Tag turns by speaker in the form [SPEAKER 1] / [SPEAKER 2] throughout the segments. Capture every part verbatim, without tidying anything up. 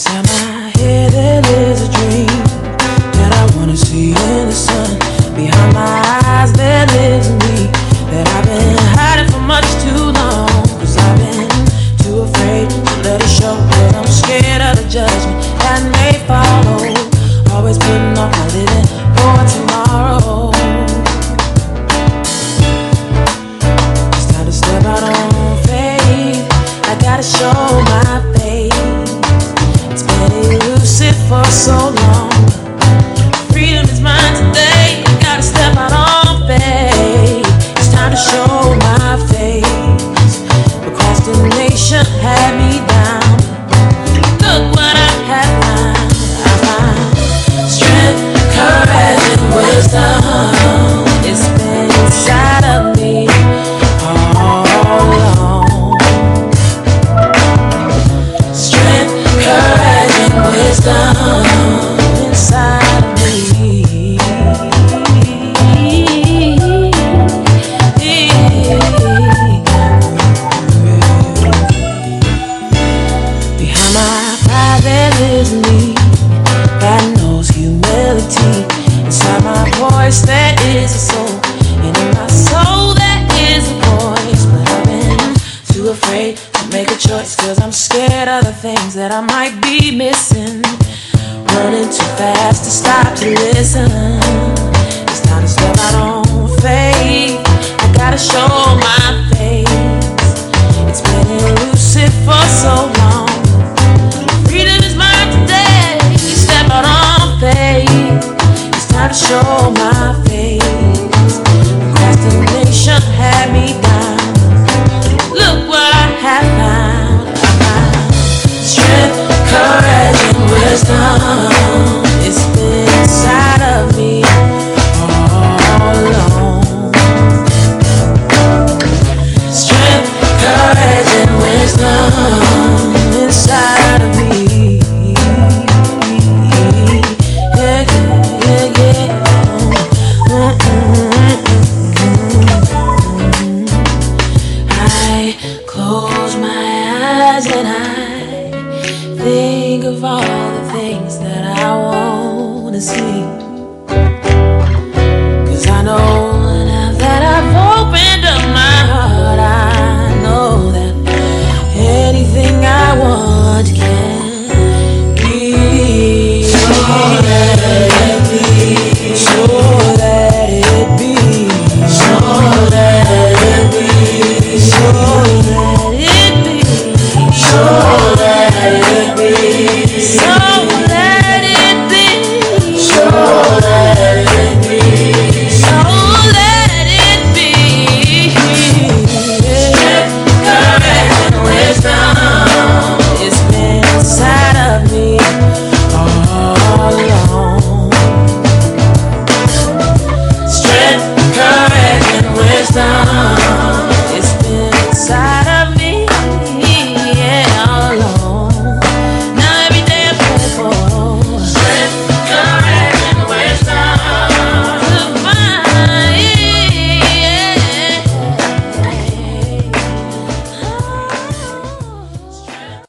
[SPEAKER 1] Inside my head there is a dream that I wanna see in the sun. Behind my eyes there lives a me that I've been hiding for much too long. Cause I've been too afraid to let it show. But I'm scared of the judgment that may follow. Always putting off my living for tomorrow. It's time to step out on faith. I gotta show my face. It's been elusive for so long. Freedom is mine today. I gotta step out on faith. It's time to show my face. Procrastination had me down. Look what I have found. I find strength, courage, and wisdom. It's been inside of me all along. Strength, courage, and wisdom inside of me. Behind my pride there lives me that knows humility. Inside my voice there is a soul, and in my soul there is a voice. But I've been too afraid to make a choice, cause I'm scared of the things that I might be missing. Running too fast to stop to listen. It's time to step out on faith. I gotta show my face. It's been elusive for so long. Freedom is mine today. Step out on faith. It's time to show my face. Procrastination had me down. Look what I have found. I found strength, courage, and wisdom. It's been inside of me all along. Strength, courage, and wisdom inside of me. Yeah, yeah, yeah. I close my eyes and I think of all the things that I want to see. Cause I know now that I've opened up my heart, I know that anything I want can be. So let it be. So let it be. So let it be. So let it be. So let it be. So let it be. So let it be. So let it be. Strength, courage, and wisdom. It's been inside of me all along. Strength, courage, and wisdom. It's been inside of me, yeah, all along. Now every day I pray for strength, courage, and wisdom to find, yeah. Strength.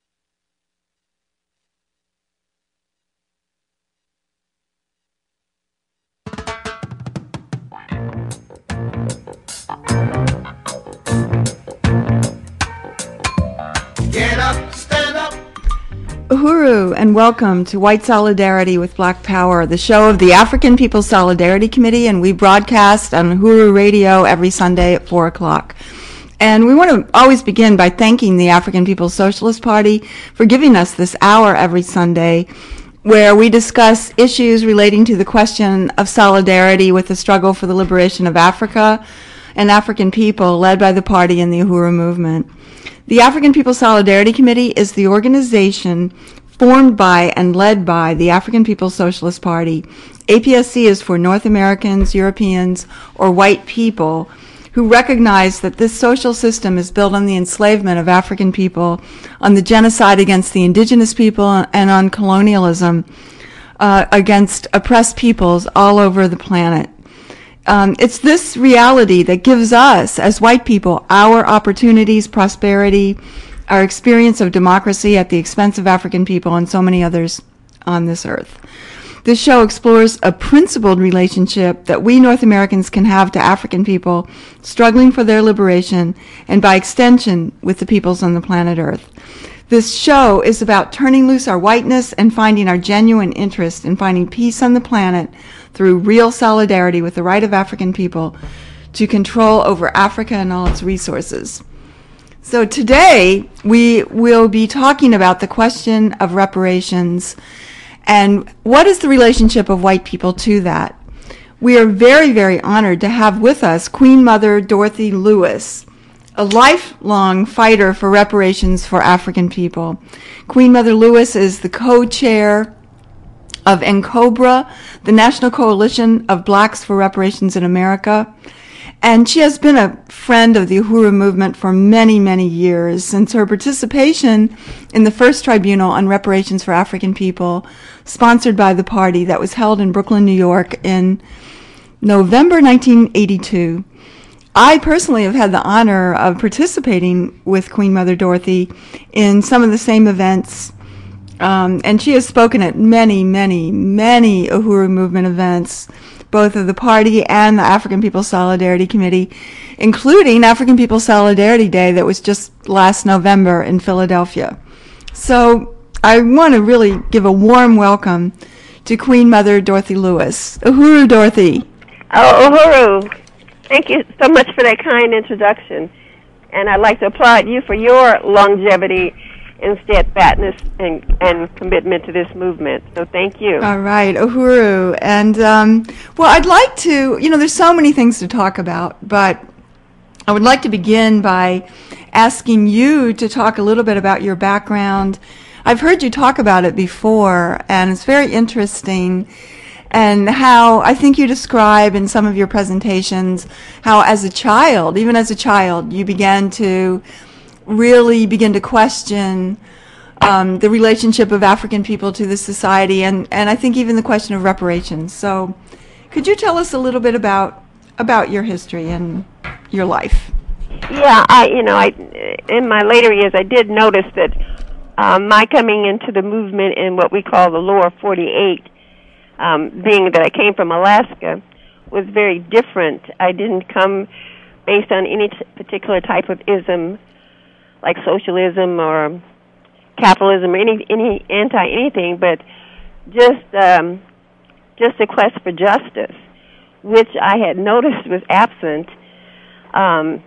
[SPEAKER 2] Get up, stand up.
[SPEAKER 3] Uhuru, and welcome to White Solidarity with Black Power, the show of the African People's Solidarity Committee, and we broadcast on Uhuru Radio every Sunday at four o'clock. And we want to always begin by thanking the African People's Socialist Party for giving us this hour every Sunday where we discuss issues relating to the question of solidarity with the struggle for the liberation of Africa and African people led by the party and the Uhuru movement. The African People's Solidarity Committee is the organization formed by and led by the African People's Socialist Party. A P S C is for North Americans, Europeans, or white people who recognize that this social system is built on the enslavement of African people, on the genocide against the indigenous people, and on colonialism uh, against oppressed peoples all over the planet. Um, it's this reality that gives us, as white people, our opportunities, prosperity, our experience of democracy at the expense of African people and so many others on this earth. This show explores a principled relationship that we North Americans can have to African people struggling for their liberation and by extension with the peoples on the planet Earth. This show is about turning loose our whiteness and finding our genuine interest in finding peace on the planet through real solidarity with the right of African people to control over Africa and all its resources. So today we will be talking about the question of reparations and what is the relationship of white people to that. We are very, very honored to have with us Queen Mother Dorothy Lewis, a lifelong fighter for reparations for African people. Queen Mother Lewis is the co-chair of NCOBRA, the National Coalition of Blacks for Reparations in America. And she has been a friend of the Uhuru movement for many, many years, since her participation in the first tribunal on reparations for African people, sponsored by the party, that was held in Brooklyn, New York in November nineteen eighty-two. I personally have had the honor of participating with Queen Mother Dorothy in some of the same events, um, and she has spoken at many, many, many Uhuru movement events, both of the party and the African People's Solidarity Committee, including African People's Solidarity Day that was just last November in Philadelphia. So I want to really give a warm welcome to Queen Mother Dorothy Lewis. Uhuru, Dorothy.
[SPEAKER 4] Oh, Uhuru. Thank you so much for that kind introduction. And I'd like to applaud you for your longevity and steadfastness and, and commitment to this movement. So thank you.
[SPEAKER 3] All right, Uhuru. And, um, well, I'd like to, you know, there's so many things to talk about, but I would like to begin by asking you to talk a little bit about your background. I've heard you talk about it before, and it's very interesting, and how I think you describe in some of your presentations how as a child, even as a child, you began to really begin to question um, the relationship of African people to the society, and, and I think even the question of reparations. So could you tell us a little bit about about your history and your life?
[SPEAKER 4] Yeah, I, you know, I, in my later years, I did notice that um, my coming into the movement in what we call the lower forty-eight, um, being that I came from Alaska, was very different. I didn't come based on any t- particular type of ism, like socialism or capitalism or any any anti anything, but just um, just a quest for justice, which I had noticed was absent um,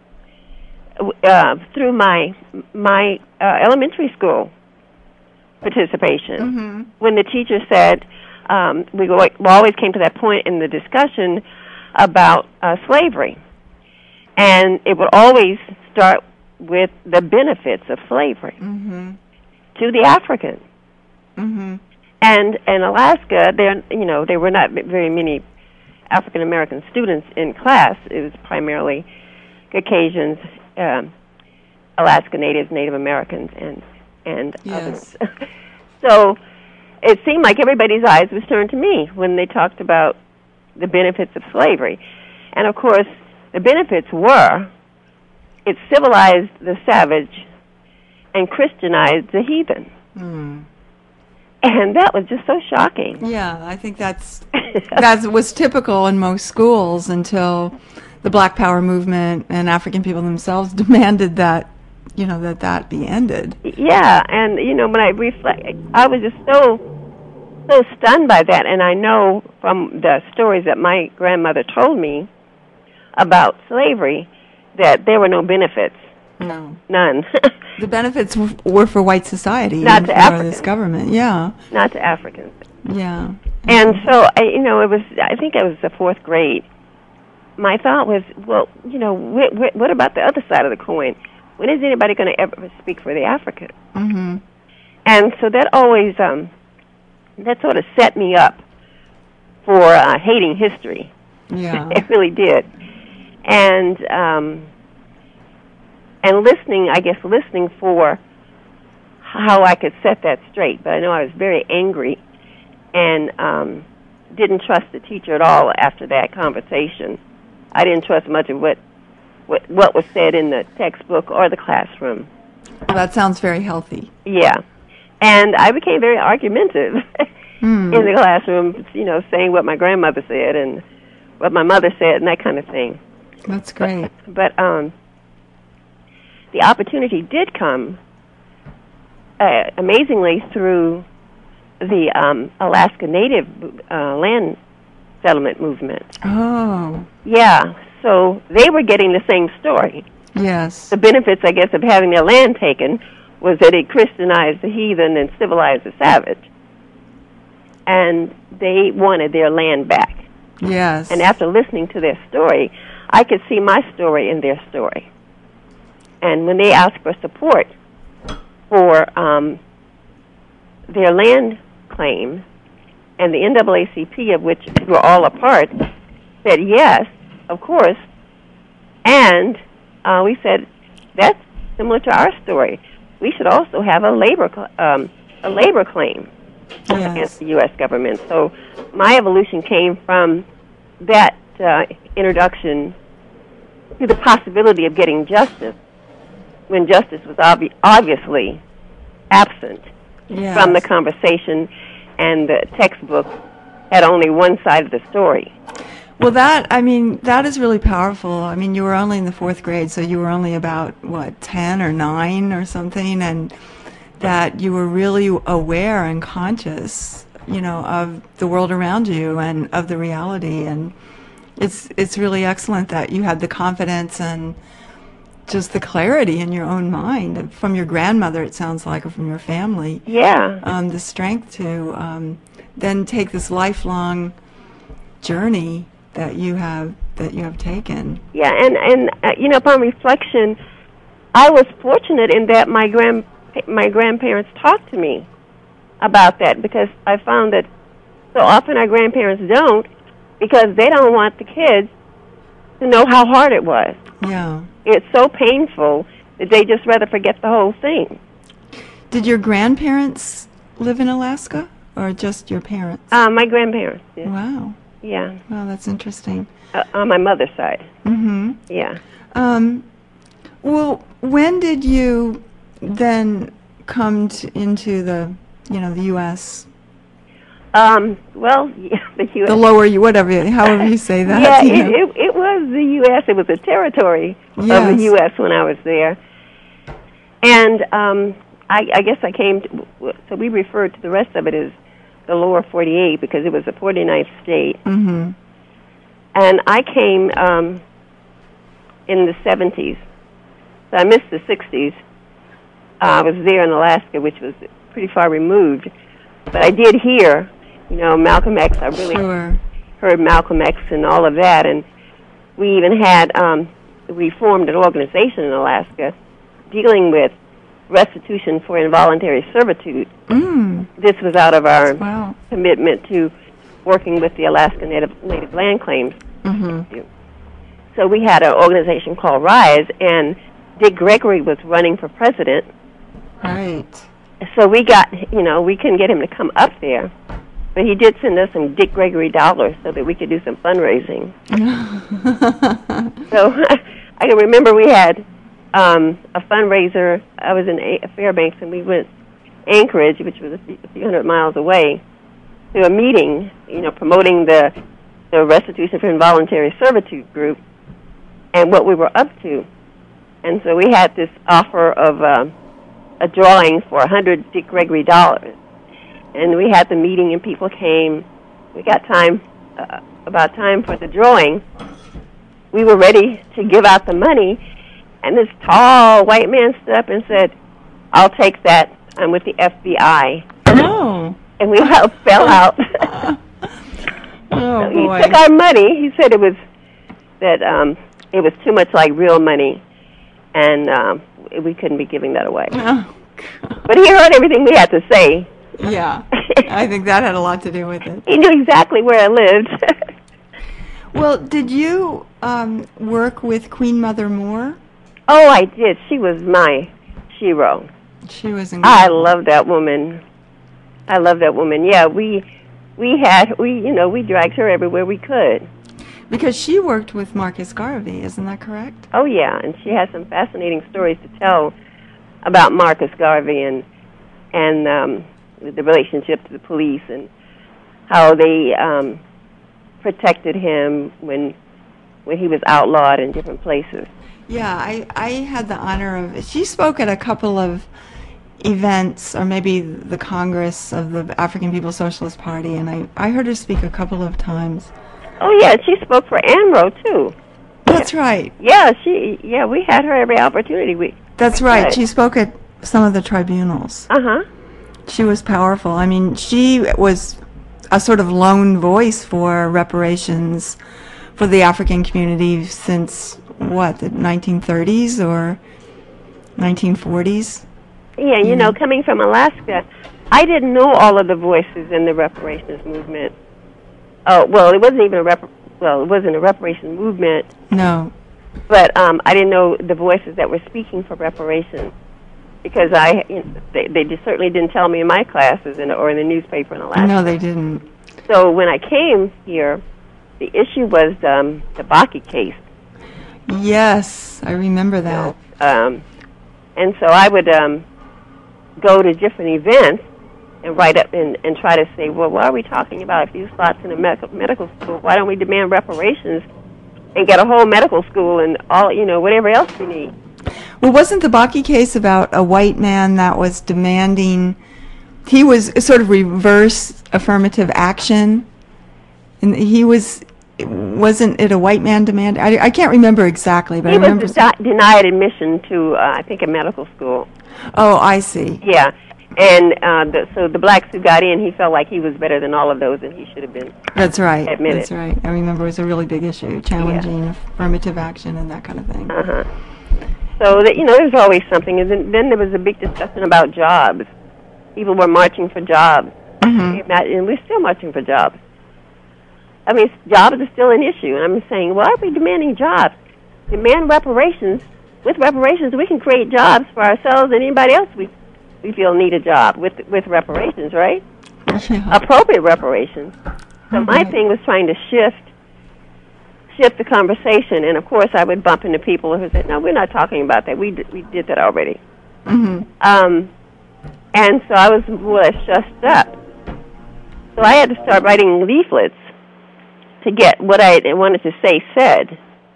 [SPEAKER 4] uh, through my my uh, elementary school participation.
[SPEAKER 3] Mm-hmm.
[SPEAKER 4] When the teacher said, um, we, go, we always came to that point in the discussion about uh, slavery, and it would always start with the benefits of slavery
[SPEAKER 3] mm-hmm.
[SPEAKER 4] to the African.
[SPEAKER 3] Mm-hmm.
[SPEAKER 4] And in Alaska, there, you know, there were not very many African American students in class. It was primarily Caucasians, um, Alaska Natives, Native Americans, and and
[SPEAKER 3] yes.
[SPEAKER 4] others. So it seemed like everybody's eyes was turned to me when they talked about the benefits of slavery. And of course, the benefits were it civilized the savage and Christianized the heathen.
[SPEAKER 3] Mm.
[SPEAKER 4] And that was just so shocking.
[SPEAKER 3] Yeah, I think that's that was typical in most schools until the Black Power movement and African people themselves demanded that, you know, that that be ended.
[SPEAKER 4] Yeah, and you know, when I reflect, I was just so so stunned by that. And I know from the stories that my grandmother told me about slavery that there were no benefits.
[SPEAKER 3] No.
[SPEAKER 4] None.
[SPEAKER 3] The benefits w- were for white society.
[SPEAKER 4] Not to
[SPEAKER 3] for
[SPEAKER 4] Africans.
[SPEAKER 3] this government, yeah.
[SPEAKER 4] Not to Africans.
[SPEAKER 3] Yeah.
[SPEAKER 4] And so, I, you know, it was, I think it was the fourth grade. My thought was, well, you know, wh- wh- what about the other side of the coin? When is anybody going to ever speak for the African?
[SPEAKER 3] Mm-hmm.
[SPEAKER 4] And so that always, um, that sort of set me up for uh, hating history.
[SPEAKER 3] Yeah.
[SPEAKER 4] It really did. And, um, and listening, I guess, listening for how I could set that straight. But I know I was very angry and um, didn't trust the teacher at all after that conversation. I didn't trust much of what, what what was said in the textbook or the classroom.
[SPEAKER 3] Well, that sounds very healthy.
[SPEAKER 4] Yeah. And I became very argumentative
[SPEAKER 3] Mm.
[SPEAKER 4] in the classroom, you know, saying what my grandmother said and what my mother said and that kind of thing.
[SPEAKER 3] That's great.
[SPEAKER 4] But um, the opportunity did come, uh, amazingly, through the um, Alaska Native uh, land settlement movement.
[SPEAKER 3] Oh,
[SPEAKER 4] Yeah, so they were getting the same story.
[SPEAKER 3] yes.
[SPEAKER 4] The benefits, I guess, of having their land taken was that it Christianized the heathen and civilized the savage. And they wanted their land back.
[SPEAKER 3] Yes.
[SPEAKER 4] And after listening to their story, I could see my story in their story. And when they asked for support for um, their land claim, and the N double A C P, of which we were all a part, said yes, of course. And uh, we said, that's similar to our story. We should also have a labor cl- um, a labor claim
[SPEAKER 3] Yes.
[SPEAKER 4] against the U S government. So my evolution came from that uh, introduction to the possibility of getting justice when justice was obvi- obviously absent
[SPEAKER 3] Yes.
[SPEAKER 4] from the conversation, and the textbook had only one side of the story.
[SPEAKER 3] Well, that, I mean, that is really powerful. I mean, you were only in the fourth grade, so you were only about, what, ten or nine or something, and that you were really aware and conscious, you know, of the world around you and of the reality. And it's it's really excellent that you had the confidence and just the clarity in your own mind from your grandmother, it sounds like, or from your family.
[SPEAKER 4] Yeah.
[SPEAKER 3] Um, the strength to um, then take this lifelong journey that you have that you have taken.
[SPEAKER 4] Yeah, and and uh, you know, upon reflection, I was fortunate in that my grand my grandparents talked to me about that, because I found that so often our grandparents don't, because they don't want the kids to know how hard it was.
[SPEAKER 3] Yeah.
[SPEAKER 4] It's so painful that they just rather forget the whole thing.
[SPEAKER 3] Did your grandparents live in Alaska, or just your parents?
[SPEAKER 4] Uh, my grandparents did.
[SPEAKER 3] Wow.
[SPEAKER 4] Yeah,
[SPEAKER 3] Wow, that's interesting.
[SPEAKER 4] uh, on my mother's side.
[SPEAKER 3] Mm-hmm.
[SPEAKER 4] Yeah.
[SPEAKER 3] Um, well, when did you then come to, into the, you know, the U S?
[SPEAKER 4] Um, well, yeah, the U S
[SPEAKER 3] The lower, you whatever, however you say that.
[SPEAKER 4] Yeah,
[SPEAKER 3] you
[SPEAKER 4] it,
[SPEAKER 3] know.
[SPEAKER 4] it, it was the U S It was a territory
[SPEAKER 3] Yes.
[SPEAKER 4] of the U S when I was there. And um, I, I guess I came to, so we referred to the rest of it as the lower forty-eight, because it was the forty-ninth state.
[SPEAKER 3] Mm-hmm.
[SPEAKER 4] And I came um, in the seventies. So I missed the sixties. Uh, I was there in Alaska, which was pretty far removed. But I did hear, you know, Malcolm X. I really
[SPEAKER 3] Sure.
[SPEAKER 4] heard Malcolm X and all of that. And we even had, um, we formed an organization in Alaska dealing with restitution for involuntary servitude.
[SPEAKER 3] Mm.
[SPEAKER 4] This was out of our
[SPEAKER 3] Wow.
[SPEAKER 4] commitment to working with the Alaska Native, Native Land Claims.
[SPEAKER 3] Mm-hmm.
[SPEAKER 4] So we had an organization called RISE, and Dick Gregory was running for president.
[SPEAKER 3] Right.
[SPEAKER 4] So we got, you know, we couldn't get him to come up there, but he did send us some Dick Gregory dollars so that we could do some fundraising. So I can remember we had um, a fundraiser. I was in a- Fairbanks, and we went Anchorage, which was a few, a few hundred miles away, to a meeting, you know, promoting the the Restitution for Involuntary Servitude group and what we were up to. And so we had this offer of uh, a drawing for a hundred Dick Gregory dollars, and we had the meeting, and people came. We got time, uh, about time for the drawing. We were ready to give out the money, and this tall white man stood up and said, "I'll take that. I'm with the F B I."
[SPEAKER 3] Oh.
[SPEAKER 4] And we all fell out.
[SPEAKER 3] Oh,
[SPEAKER 4] So he
[SPEAKER 3] boy.
[SPEAKER 4] took our money. He said it was that um, it was too much like real money, and um, we couldn't be giving that away.
[SPEAKER 3] Oh, God.
[SPEAKER 4] But he heard everything we had to say.
[SPEAKER 3] Yeah. I think that had a lot to do with it.
[SPEAKER 4] He knew exactly where I lived.
[SPEAKER 3] Well, did you um, work with Queen Mother Moore?
[SPEAKER 4] Oh, I did. She was my hero.
[SPEAKER 3] She was
[SPEAKER 4] I
[SPEAKER 3] incredible.
[SPEAKER 4] love that woman. I love that woman. Yeah, we we had we you know we dragged her everywhere we could.
[SPEAKER 3] Because she worked with Marcus Garvey, isn't that correct?
[SPEAKER 4] Oh yeah, and she has some fascinating stories to tell about Marcus Garvey and and um, the relationship to the police and how they um, protected him when when he was outlawed in different places.
[SPEAKER 3] Yeah, I, I had the honor of, she spoke at a couple of events, or maybe the Congress of the African People's Socialist Party, and I, I heard her speak a couple of times.
[SPEAKER 4] Oh, yeah, she spoke for ANRO, too.
[SPEAKER 3] That's right.
[SPEAKER 4] Yeah, she. Yeah, we had her every opportunity. We.
[SPEAKER 3] That's right. She spoke at some of the tribunals.
[SPEAKER 4] Uh-huh.
[SPEAKER 3] She was powerful. I mean, she was a sort of lone voice for reparations for the African community since, what, the nineteen thirties or nineteen forties?
[SPEAKER 4] Yeah, you know, coming from Alaska, I didn't know all of the voices in the reparations movement. Oh, well, it wasn't even a rep. Well, it wasn't a reparations movement.
[SPEAKER 3] No.
[SPEAKER 4] But um, I didn't know the voices that were speaking for reparations because I, you know, they, they just certainly didn't tell me in my classes in, or in the newspaper in Alaska.
[SPEAKER 3] No, they didn't.
[SPEAKER 4] So when I came here, the issue was um, the Baki case.
[SPEAKER 3] Yes, I remember that.
[SPEAKER 4] Um, and so I would um, go to different events and write up and, and try to say, well, why are we talking about a few spots in a medical, medical school? Why don't we demand reparations and get a whole medical school and all, you know, whatever else we need?
[SPEAKER 3] Well, wasn't the Baki case about a white man that was demanding, he was sort of reverse affirmative action, and he was, wasn't it a white man demand? I, I can't remember exactly, but
[SPEAKER 4] he
[SPEAKER 3] I remember.
[SPEAKER 4] He was de- denied admission to, uh, I think, a medical school.
[SPEAKER 3] Oh, I see.
[SPEAKER 4] Yeah. And uh, the, so the blacks who got in, he felt like he was better than all of those, and he should have been.
[SPEAKER 3] That's right.
[SPEAKER 4] Admitted.
[SPEAKER 3] That's right. I remember it was a really big issue, challenging
[SPEAKER 4] yeah.
[SPEAKER 3] affirmative action and that kind of thing.
[SPEAKER 4] Uh huh. So that, you know, there's always something. And then, then there was a big discussion about jobs. People were marching for jobs,
[SPEAKER 3] Mm-hmm.
[SPEAKER 4] and we're still marching for jobs. I mean, jobs are still an issue, and I'm saying, why are we demanding jobs? Demand reparations. With reparations, we can create jobs for ourselves and anybody else we. we feel need a job with with reparations, right?
[SPEAKER 3] Yeah.
[SPEAKER 4] Appropriate reparations. So
[SPEAKER 3] Okay.
[SPEAKER 4] my thing was trying to shift shift the conversation, and of course I would bump into people who said, "No, we're not talking about that. We did, we did that already."
[SPEAKER 3] Mm-hmm.
[SPEAKER 4] Um, and so I was more or less shushed up. So I had to start writing leaflets to get what I wanted to say said,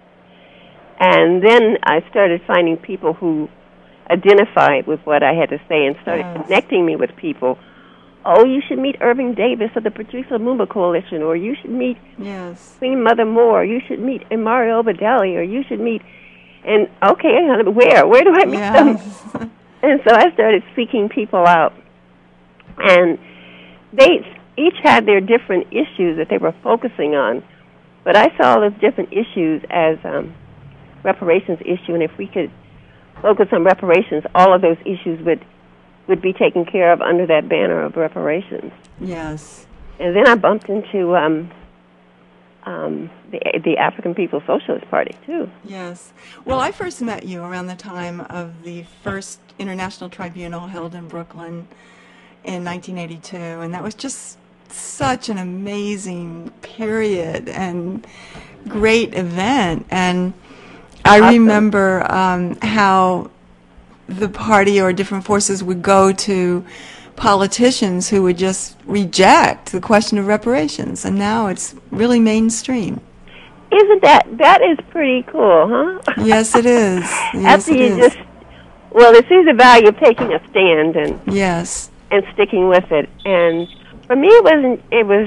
[SPEAKER 4] and then I started finding people who identified with what I had to say and started
[SPEAKER 3] Yes.
[SPEAKER 4] connecting me with people. Oh, you should meet Irving Davis of the Patrice Lumumba Coalition, or you should meet
[SPEAKER 3] Yes.
[SPEAKER 4] Queen Mother Moore, you should meet Mario Badelli, or you should meet, and okay, where? Where do I meet them?
[SPEAKER 3] Yes.
[SPEAKER 4] And so I started seeking people out. And they each had their different issues that they were focusing on, but I saw those different issues as um, reparations issue, and if we could focus on reparations, all of those issues would would be taken care of under that banner of reparations.
[SPEAKER 3] Yes.
[SPEAKER 4] And then I bumped into um, um, the the African People's Socialist Party too.
[SPEAKER 3] Yes. Well, I first met you around the time of the first International Tribunal held in Brooklyn in nineteen eighty-two, and that was just such an amazing period and great event. And I
[SPEAKER 4] Awesome.
[SPEAKER 3] remember um, how the party or different forces would go to politicians who would just reject the question of reparations, and now it's really mainstream.
[SPEAKER 4] Isn't that that is pretty cool, huh?
[SPEAKER 3] Yes, it is. Yes,
[SPEAKER 4] After
[SPEAKER 3] it
[SPEAKER 4] you
[SPEAKER 3] is.
[SPEAKER 4] just well, it sees the value of taking a stand and
[SPEAKER 3] Yes.
[SPEAKER 4] and sticking with it. And for me, it wasn't. It was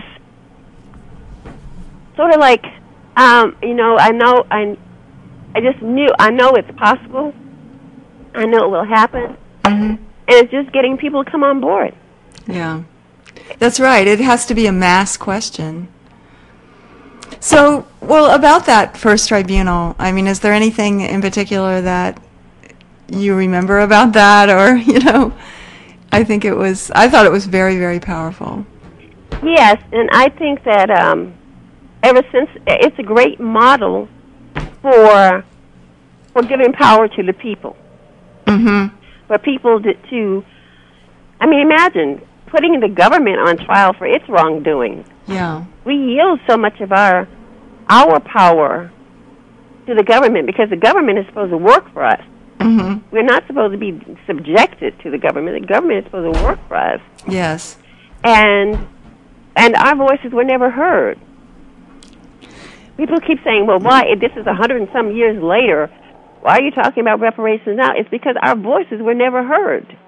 [SPEAKER 4] sort of like, um, you know, I know I, I just knew I know it's possible. I know it will happen,
[SPEAKER 3] Mm-hmm.
[SPEAKER 4] and it's just getting people to come on board.
[SPEAKER 3] Yeah. That's right. It has to be a mass question. So, well, about that first tribunal, I mean, is there anything in particular that you remember about that, or, you know, I think it was, I thought it was very, very powerful.
[SPEAKER 4] Yes, and I think that um, ever since it's a great model for for giving power to the people.
[SPEAKER 3] Mm-hmm.
[SPEAKER 4] For people to, to, I mean, imagine putting the government on trial for its wrongdoing.
[SPEAKER 3] Yeah.
[SPEAKER 4] We yield so much of our our power to the government because the government is supposed to work for us.
[SPEAKER 3] Mm-hmm.
[SPEAKER 4] We're not supposed to be subjected to the government. The government is supposed to work for us.
[SPEAKER 3] Yes.
[SPEAKER 4] And and our voices were never heard. People keep saying, well, why, if this is a hundred and some years later, why are you talking about reparations now? It's because our voices were never heard.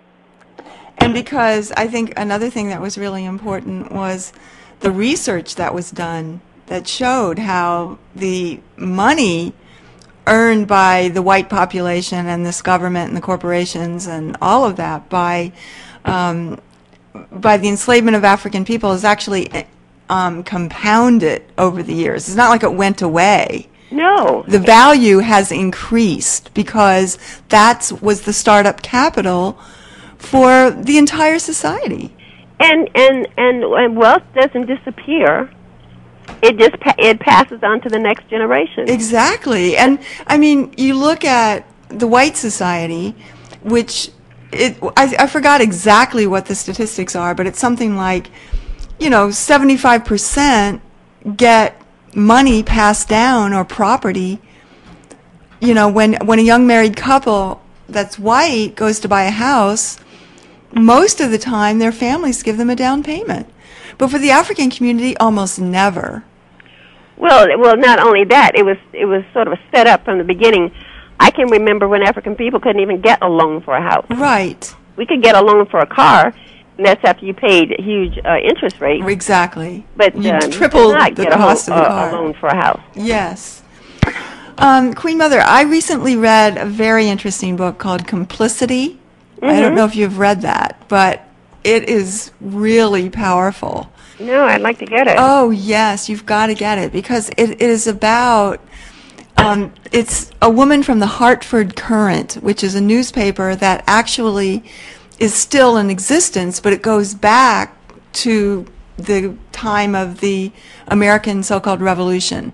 [SPEAKER 3] And because I think another thing that was really important was the research that was done that showed how the money earned by the white population and this government and the corporations and all of that by um, by the enslavement of African people is actually um, compounded over the years. It's not like it went away.
[SPEAKER 4] No.
[SPEAKER 3] The value has increased because that was the startup capital for the entire society.
[SPEAKER 4] And and and, and wealth doesn't disappear. It just pa- it passes on to the next generation.
[SPEAKER 3] Exactly. And I mean, you look at the white society, which it I, I forgot exactly what the statistics are, but it's something like, you know, seventy-five percent get money passed down or property. You know, when when a young married couple that's white goes to buy a house, most of the time their families give them a down payment. But for the African community, almost never.
[SPEAKER 4] Well, well, not only that, it was it was sort of set up from the beginning. I can remember when African people couldn't even get a loan for a house.
[SPEAKER 3] Right.
[SPEAKER 4] We could get a loan for a car, and that's after you paid a huge uh, interest rate.
[SPEAKER 3] Exactly.
[SPEAKER 4] But
[SPEAKER 3] you
[SPEAKER 4] um,
[SPEAKER 3] triple
[SPEAKER 4] you could not
[SPEAKER 3] the
[SPEAKER 4] get a,
[SPEAKER 3] cost
[SPEAKER 4] whole,
[SPEAKER 3] of the
[SPEAKER 4] uh,
[SPEAKER 3] car.
[SPEAKER 4] a loan for a house.
[SPEAKER 3] Yes. Um, Queen Mother, I recently read a very interesting book called Complicity.
[SPEAKER 4] Mm-hmm.
[SPEAKER 3] I don't know if you've read that, but it is really powerful.
[SPEAKER 4] No, I'd like to get it.
[SPEAKER 3] Oh, yes, you've got to get it because it, it is about, um, it's a woman from the Hartford Courant, which is a newspaper that actually is still in existence, but it goes back to the time of the American so-called Revolution.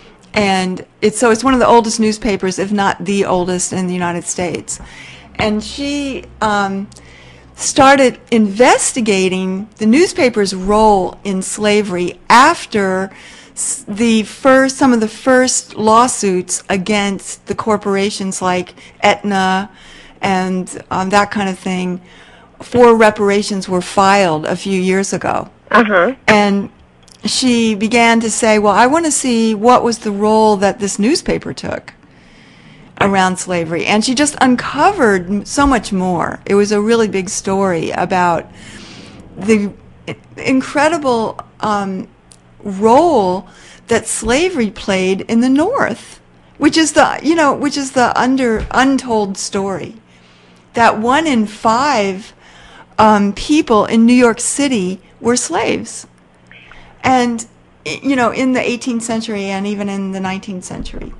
[SPEAKER 3] And it's so it's one of the oldest newspapers, if not the oldest in the United States. And she um, started investigating the newspaper's role in slavery after the first, some of the first lawsuits against the corporations like Aetna and um, that kind of thing for reparations were filed a few years ago.
[SPEAKER 4] Uh-huh.
[SPEAKER 3] And she began to say, well, I want to see what was the role that this newspaper took around slavery. And she just uncovered so much more. It was a really big story about the incredible um, role that slavery played in the North, which is the, you know, which is the under untold story. That one in five um, people in New York City were slaves. And, you know, in the eighteenth century and even in the nineteenth century.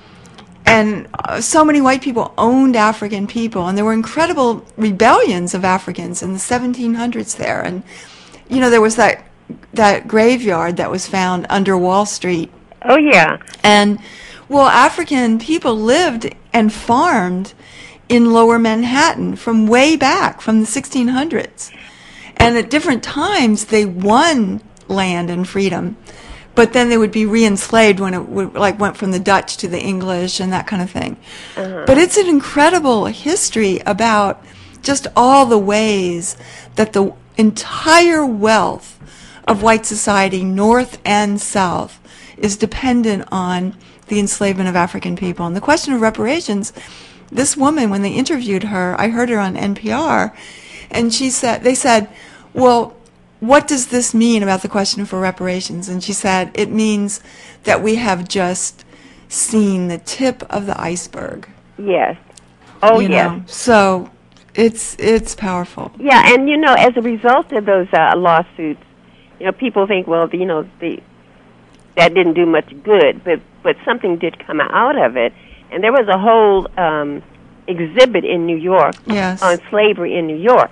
[SPEAKER 3] And uh, so many white people owned African people, and there were incredible rebellions of Africans in the seventeen hundreds there. And, you know, there was that that graveyard that was found under Wall Street.
[SPEAKER 4] Oh, yeah.
[SPEAKER 3] And, well, African people lived and farmed in lower Manhattan from way back, from the sixteen hundreds. And at different times, they won land and freedom, but then they would be re-enslaved when it would, like, went from the Dutch to the English and that kind of thing. Uh-huh. But it's an incredible history about just all the ways that the entire wealth of white society, North and South, is dependent on the enslavement of African people. And the question of reparations, this woman, when they interviewed her, I heard her on N P R, and she said, they said, well, what does this mean about the question for reparations? And she said, it means that we have just seen the tip of the iceberg.
[SPEAKER 4] Yes. Oh,
[SPEAKER 3] you
[SPEAKER 4] yes.
[SPEAKER 3] know? So it's it's powerful.
[SPEAKER 4] Yeah, and, you know, as a result of those uh, lawsuits, you know, people think, well, you know, the, that didn't do much good, but, but something did come out of it. And there was a whole um, exhibit in New York
[SPEAKER 3] Yes.
[SPEAKER 4] on slavery in New York.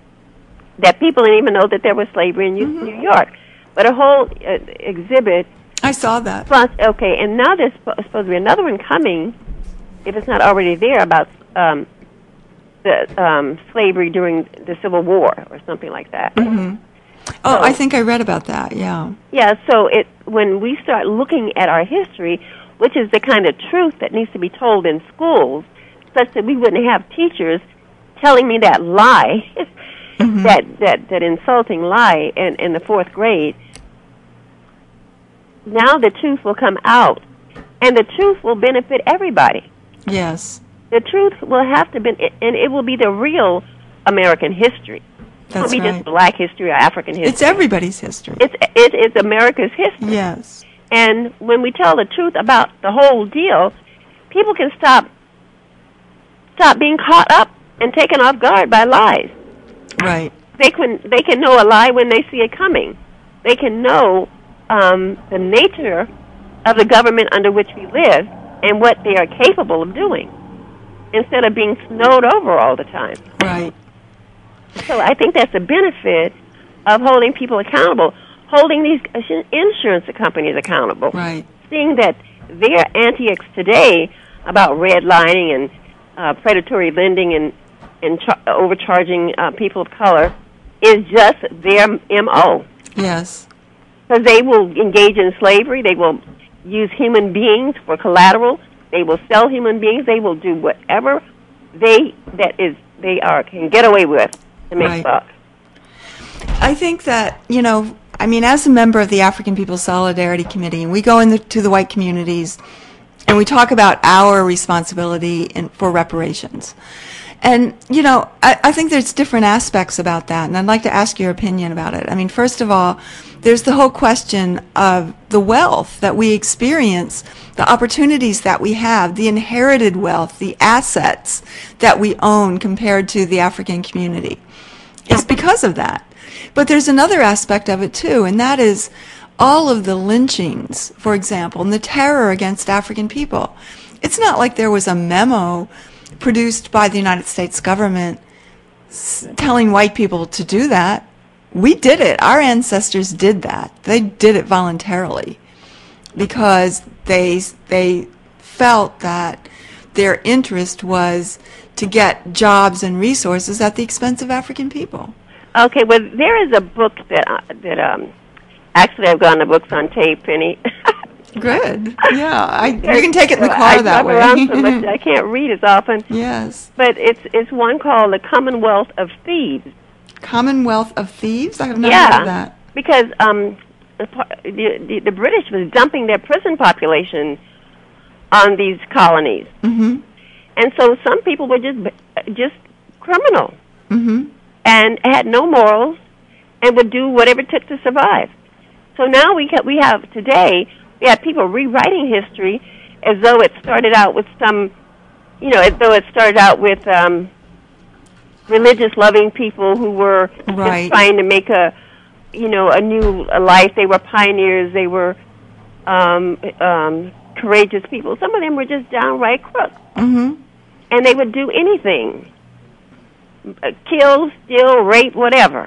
[SPEAKER 4] That people didn't even know that there was slavery in
[SPEAKER 3] Mm-hmm.
[SPEAKER 4] New York. But a whole uh, exhibit.
[SPEAKER 3] I saw that.
[SPEAKER 4] Plus, okay, and now there's supposed to be another one coming, if it's not already there, about um, the um, slavery during the Civil War or something like that.
[SPEAKER 3] Mm-hmm. Oh,
[SPEAKER 4] So-
[SPEAKER 3] I think I read about that, yeah.
[SPEAKER 4] Yeah, so it when we start looking at our history, which is the kind of truth that needs to be told in schools, such that we wouldn't have teachers telling me that lie, mm-hmm. that, that, that insulting lie in, in the fourth grade. Now the truth will come out, and the truth will benefit everybody.
[SPEAKER 3] Yes.
[SPEAKER 4] The truth will have to be, and it will be the real American history. It won't be
[SPEAKER 3] right.
[SPEAKER 4] just black history or African history.
[SPEAKER 3] It's everybody's history.
[SPEAKER 4] It's it is America's history.
[SPEAKER 3] Yes.
[SPEAKER 4] And when we tell the truth about the whole deal, people can stop stop being caught up and taken off guard by lies.
[SPEAKER 3] Right.
[SPEAKER 4] They can they can know a lie when they see it coming. They can know um, the nature of the government under which we live and what they are capable of doing, instead of being snowed over all the time.
[SPEAKER 3] Right.
[SPEAKER 4] So I think that's a benefit of holding people accountable, holding these insurance companies accountable.
[SPEAKER 3] Right.
[SPEAKER 4] Seeing that their antics today about redlining and uh, predatory lending and, and char- overcharging uh, people of color is just their M O.
[SPEAKER 3] Yes.
[SPEAKER 4] Because they will engage in slavery, they will use human beings for collateral, they will sell human beings, they will do whatever they that is they are can get away with to make
[SPEAKER 3] right.
[SPEAKER 4] buck.
[SPEAKER 3] I think that, you know, I mean, as a member of the African People's Solidarity Committee, and we go into the white communities and we talk about our responsibility in, for reparations. And, you know, I, I think there's different aspects about that, and I'd like to ask your opinion about it. I mean, first of all, there's the whole question of the wealth that we experience, the opportunities that we have, the inherited wealth, the assets that we own compared to the African community. It's because of that. But there's another aspect of it, too, and that is all of the lynchings, for example, and the terror against African people. It's not like there was a memo produced by the United States government s- telling white people to do that. We did it. Our ancestors did that. They did it voluntarily because they they felt that their interest was to get jobs and resources at the expense of African people.
[SPEAKER 4] Okay, well, there is a book that uh, that um, actually I've gotten the books on tape, Penny.
[SPEAKER 3] Good. Yeah, I, you can take it in the car
[SPEAKER 4] I
[SPEAKER 3] that
[SPEAKER 4] drive
[SPEAKER 3] way.
[SPEAKER 4] around so much I can't read as often.
[SPEAKER 3] Yes.
[SPEAKER 4] But it's it's one called The Commonwealth of Thieves.
[SPEAKER 3] Commonwealth of Thieves? I have not
[SPEAKER 4] yeah,
[SPEAKER 3] heard of that.
[SPEAKER 4] because um, the, the, the British was dumping their prison population on these colonies.
[SPEAKER 3] Mm-hmm.
[SPEAKER 4] And so some people were just just criminal
[SPEAKER 3] Mm-hmm.
[SPEAKER 4] and had no morals and would do whatever it took to survive. So now we ha- we have today, we have people rewriting history as though it started out with some, you know, as though it started out with um, religious loving people who were
[SPEAKER 3] Right.
[SPEAKER 4] just trying to make a, you know, a new a life. They were pioneers. They were um, um, courageous people. Some of them were just downright crooks.
[SPEAKER 3] Mm-hmm.
[SPEAKER 4] And they would do anything. Uh, kill, steal, rape, whatever.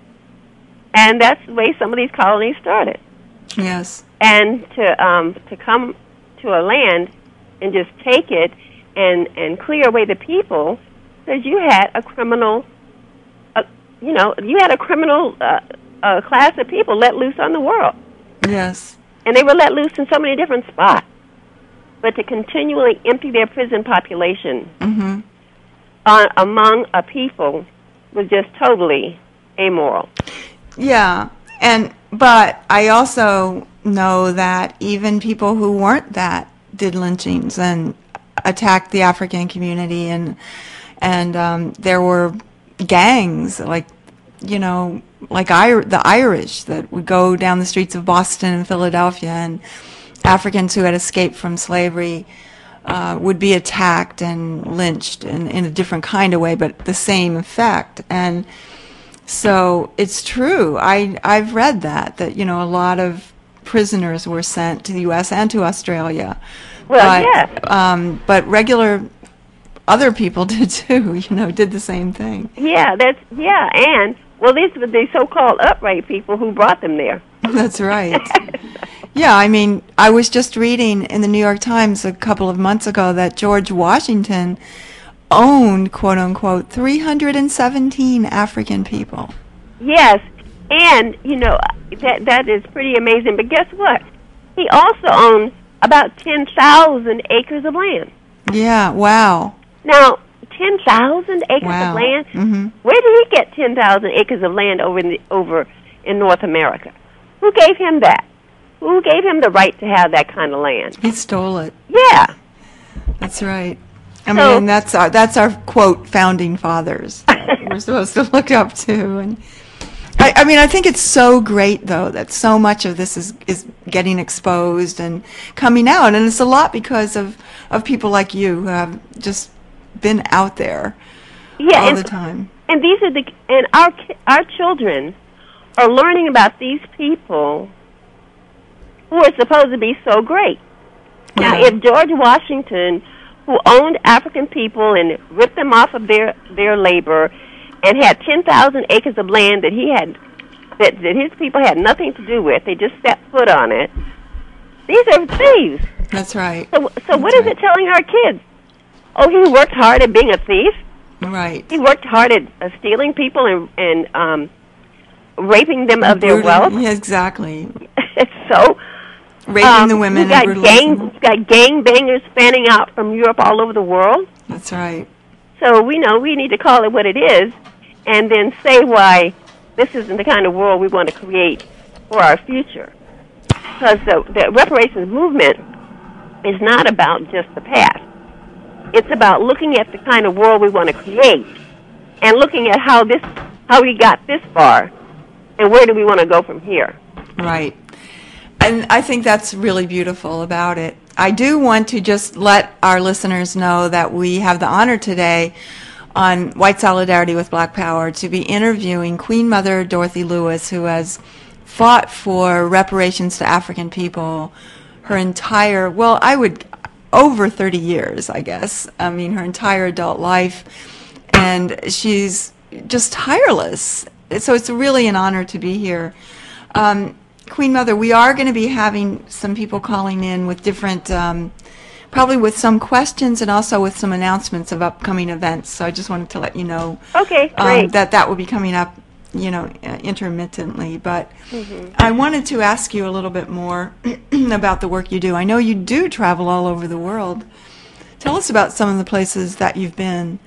[SPEAKER 4] And that's the way some of these colonies started.
[SPEAKER 3] Yes.
[SPEAKER 4] And to um, to come to a land and just take it and, and clear away the people, because you had a criminal, uh, you know, you had a criminal uh, uh, class of people let loose on the world.
[SPEAKER 3] Yes.
[SPEAKER 4] And they were let loose in so many different spots. But to continually empty their prison population
[SPEAKER 3] Mm-hmm.
[SPEAKER 4] on, among a people was just totally amoral.
[SPEAKER 3] Yeah, and but I also know that even people who weren't that did lynchings and attacked the African community, and and um, there were gangs like, you know, like I, the Irish that would go down the streets of Boston and Philadelphia, and Africans who had escaped from slavery uh, would be attacked and lynched in, in a different kind of way, but the same effect. And so it's true. I, I've read that, that, you know, a lot of prisoners were sent to the U S and to Australia.
[SPEAKER 4] Well,
[SPEAKER 3] but,
[SPEAKER 4] yes.
[SPEAKER 3] Um, but regular other people did too, you know, did the same thing.
[SPEAKER 4] Yeah, that's yeah, and well, these were the so-called upright people who brought them there.
[SPEAKER 3] That's right. Yeah, I mean, I was just reading in the New York Times a couple of months ago that George Washington owned, quote unquote, three hundred seventeen African people.
[SPEAKER 4] Yes, and you know that that is pretty amazing. But guess what? He also owned about ten thousand acres of land.
[SPEAKER 3] Yeah, wow.
[SPEAKER 4] Now, ten thousand acres
[SPEAKER 3] Wow.
[SPEAKER 4] of land?
[SPEAKER 3] Mm-hmm.
[SPEAKER 4] Where did he get ten thousand acres of land over in, the, over in North America? Who gave him that? Who gave him the right to have that kind of land?
[SPEAKER 3] He stole it.
[SPEAKER 4] Yeah.
[SPEAKER 3] That's right. I
[SPEAKER 4] So-
[SPEAKER 3] mean, that's our that's our quote founding fathers. We're supposed to look up to, and I, I mean, I think it's so great though that so much of this is is getting exposed and coming out, and it's a lot because of of people like you who have just been out there
[SPEAKER 4] Yeah,
[SPEAKER 3] all
[SPEAKER 4] and,
[SPEAKER 3] the time.
[SPEAKER 4] and these are the and our ki- our children are learning about these people who are supposed to be so great. Now,
[SPEAKER 3] Yeah.
[SPEAKER 4] if George Washington, who owned African people and ripped them off of their their labor, and had ten thousand acres of land that he had that that his people had nothing to do with, they just set foot on it. These are thieves.
[SPEAKER 3] That's right.
[SPEAKER 4] So, so what
[SPEAKER 3] That's
[SPEAKER 4] is it telling our kids? Oh, he worked hard at being a thief.
[SPEAKER 3] Right.
[SPEAKER 4] He worked hard at uh, stealing people and and um, raping them of their
[SPEAKER 3] Brutally-
[SPEAKER 4] wealth.
[SPEAKER 3] Yeah, exactly.
[SPEAKER 4] so
[SPEAKER 3] Raping
[SPEAKER 4] um,
[SPEAKER 3] the women
[SPEAKER 4] you got
[SPEAKER 3] and brutalizing
[SPEAKER 4] gang,
[SPEAKER 3] them.
[SPEAKER 4] you got gang bangers fanning out from Europe all over the world.
[SPEAKER 3] That's right.
[SPEAKER 4] So we know we need to call it what it is, and then say why this isn't the kind of world we want to create for our future. Because the, the reparations movement is not about just the past. It's about looking at the kind of world we want to create, and looking at how this, how we got this far, and where do we want to go from here.
[SPEAKER 3] Right. And I think that's really beautiful about it. I do want to just let our listeners know that we have the honor today on White Solidarity with Black Power to be interviewing Queen Mother Dorothy Lewis, who has fought for reparations to African people her entire, well, I would, over thirty years, I guess. I mean, her entire adult life. And she's just tireless. So it's really an honor to be here. Um, Queen Mother, we are going to be having some people calling in with different, um, probably with some questions and also with some announcements of upcoming events. So I just wanted to let you know
[SPEAKER 4] Okay,
[SPEAKER 3] um,
[SPEAKER 4] great.
[SPEAKER 3] that that will be coming up, you know, uh, intermittently. But I wanted to ask you a little bit more about the work you do. I know you do travel all over the world. Tell us about some of the places that you've been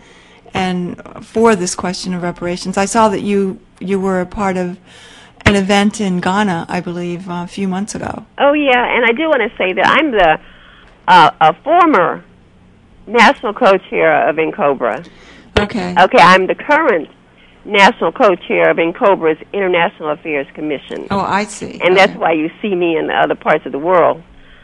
[SPEAKER 3] and for this question of reparations. I saw that you you were a part of an event in Ghana, I believe, uh, a few months ago.
[SPEAKER 4] Oh, yeah, and I do want to say that I'm the uh, a former national co-chair of INCOBRA.
[SPEAKER 3] Okay.
[SPEAKER 4] Okay, I'm the current national co-chair of INCOBRA's International Affairs Commission,
[SPEAKER 3] Oh, I see.
[SPEAKER 4] and that's
[SPEAKER 3] Okay.
[SPEAKER 4] why you see me in other parts of the world.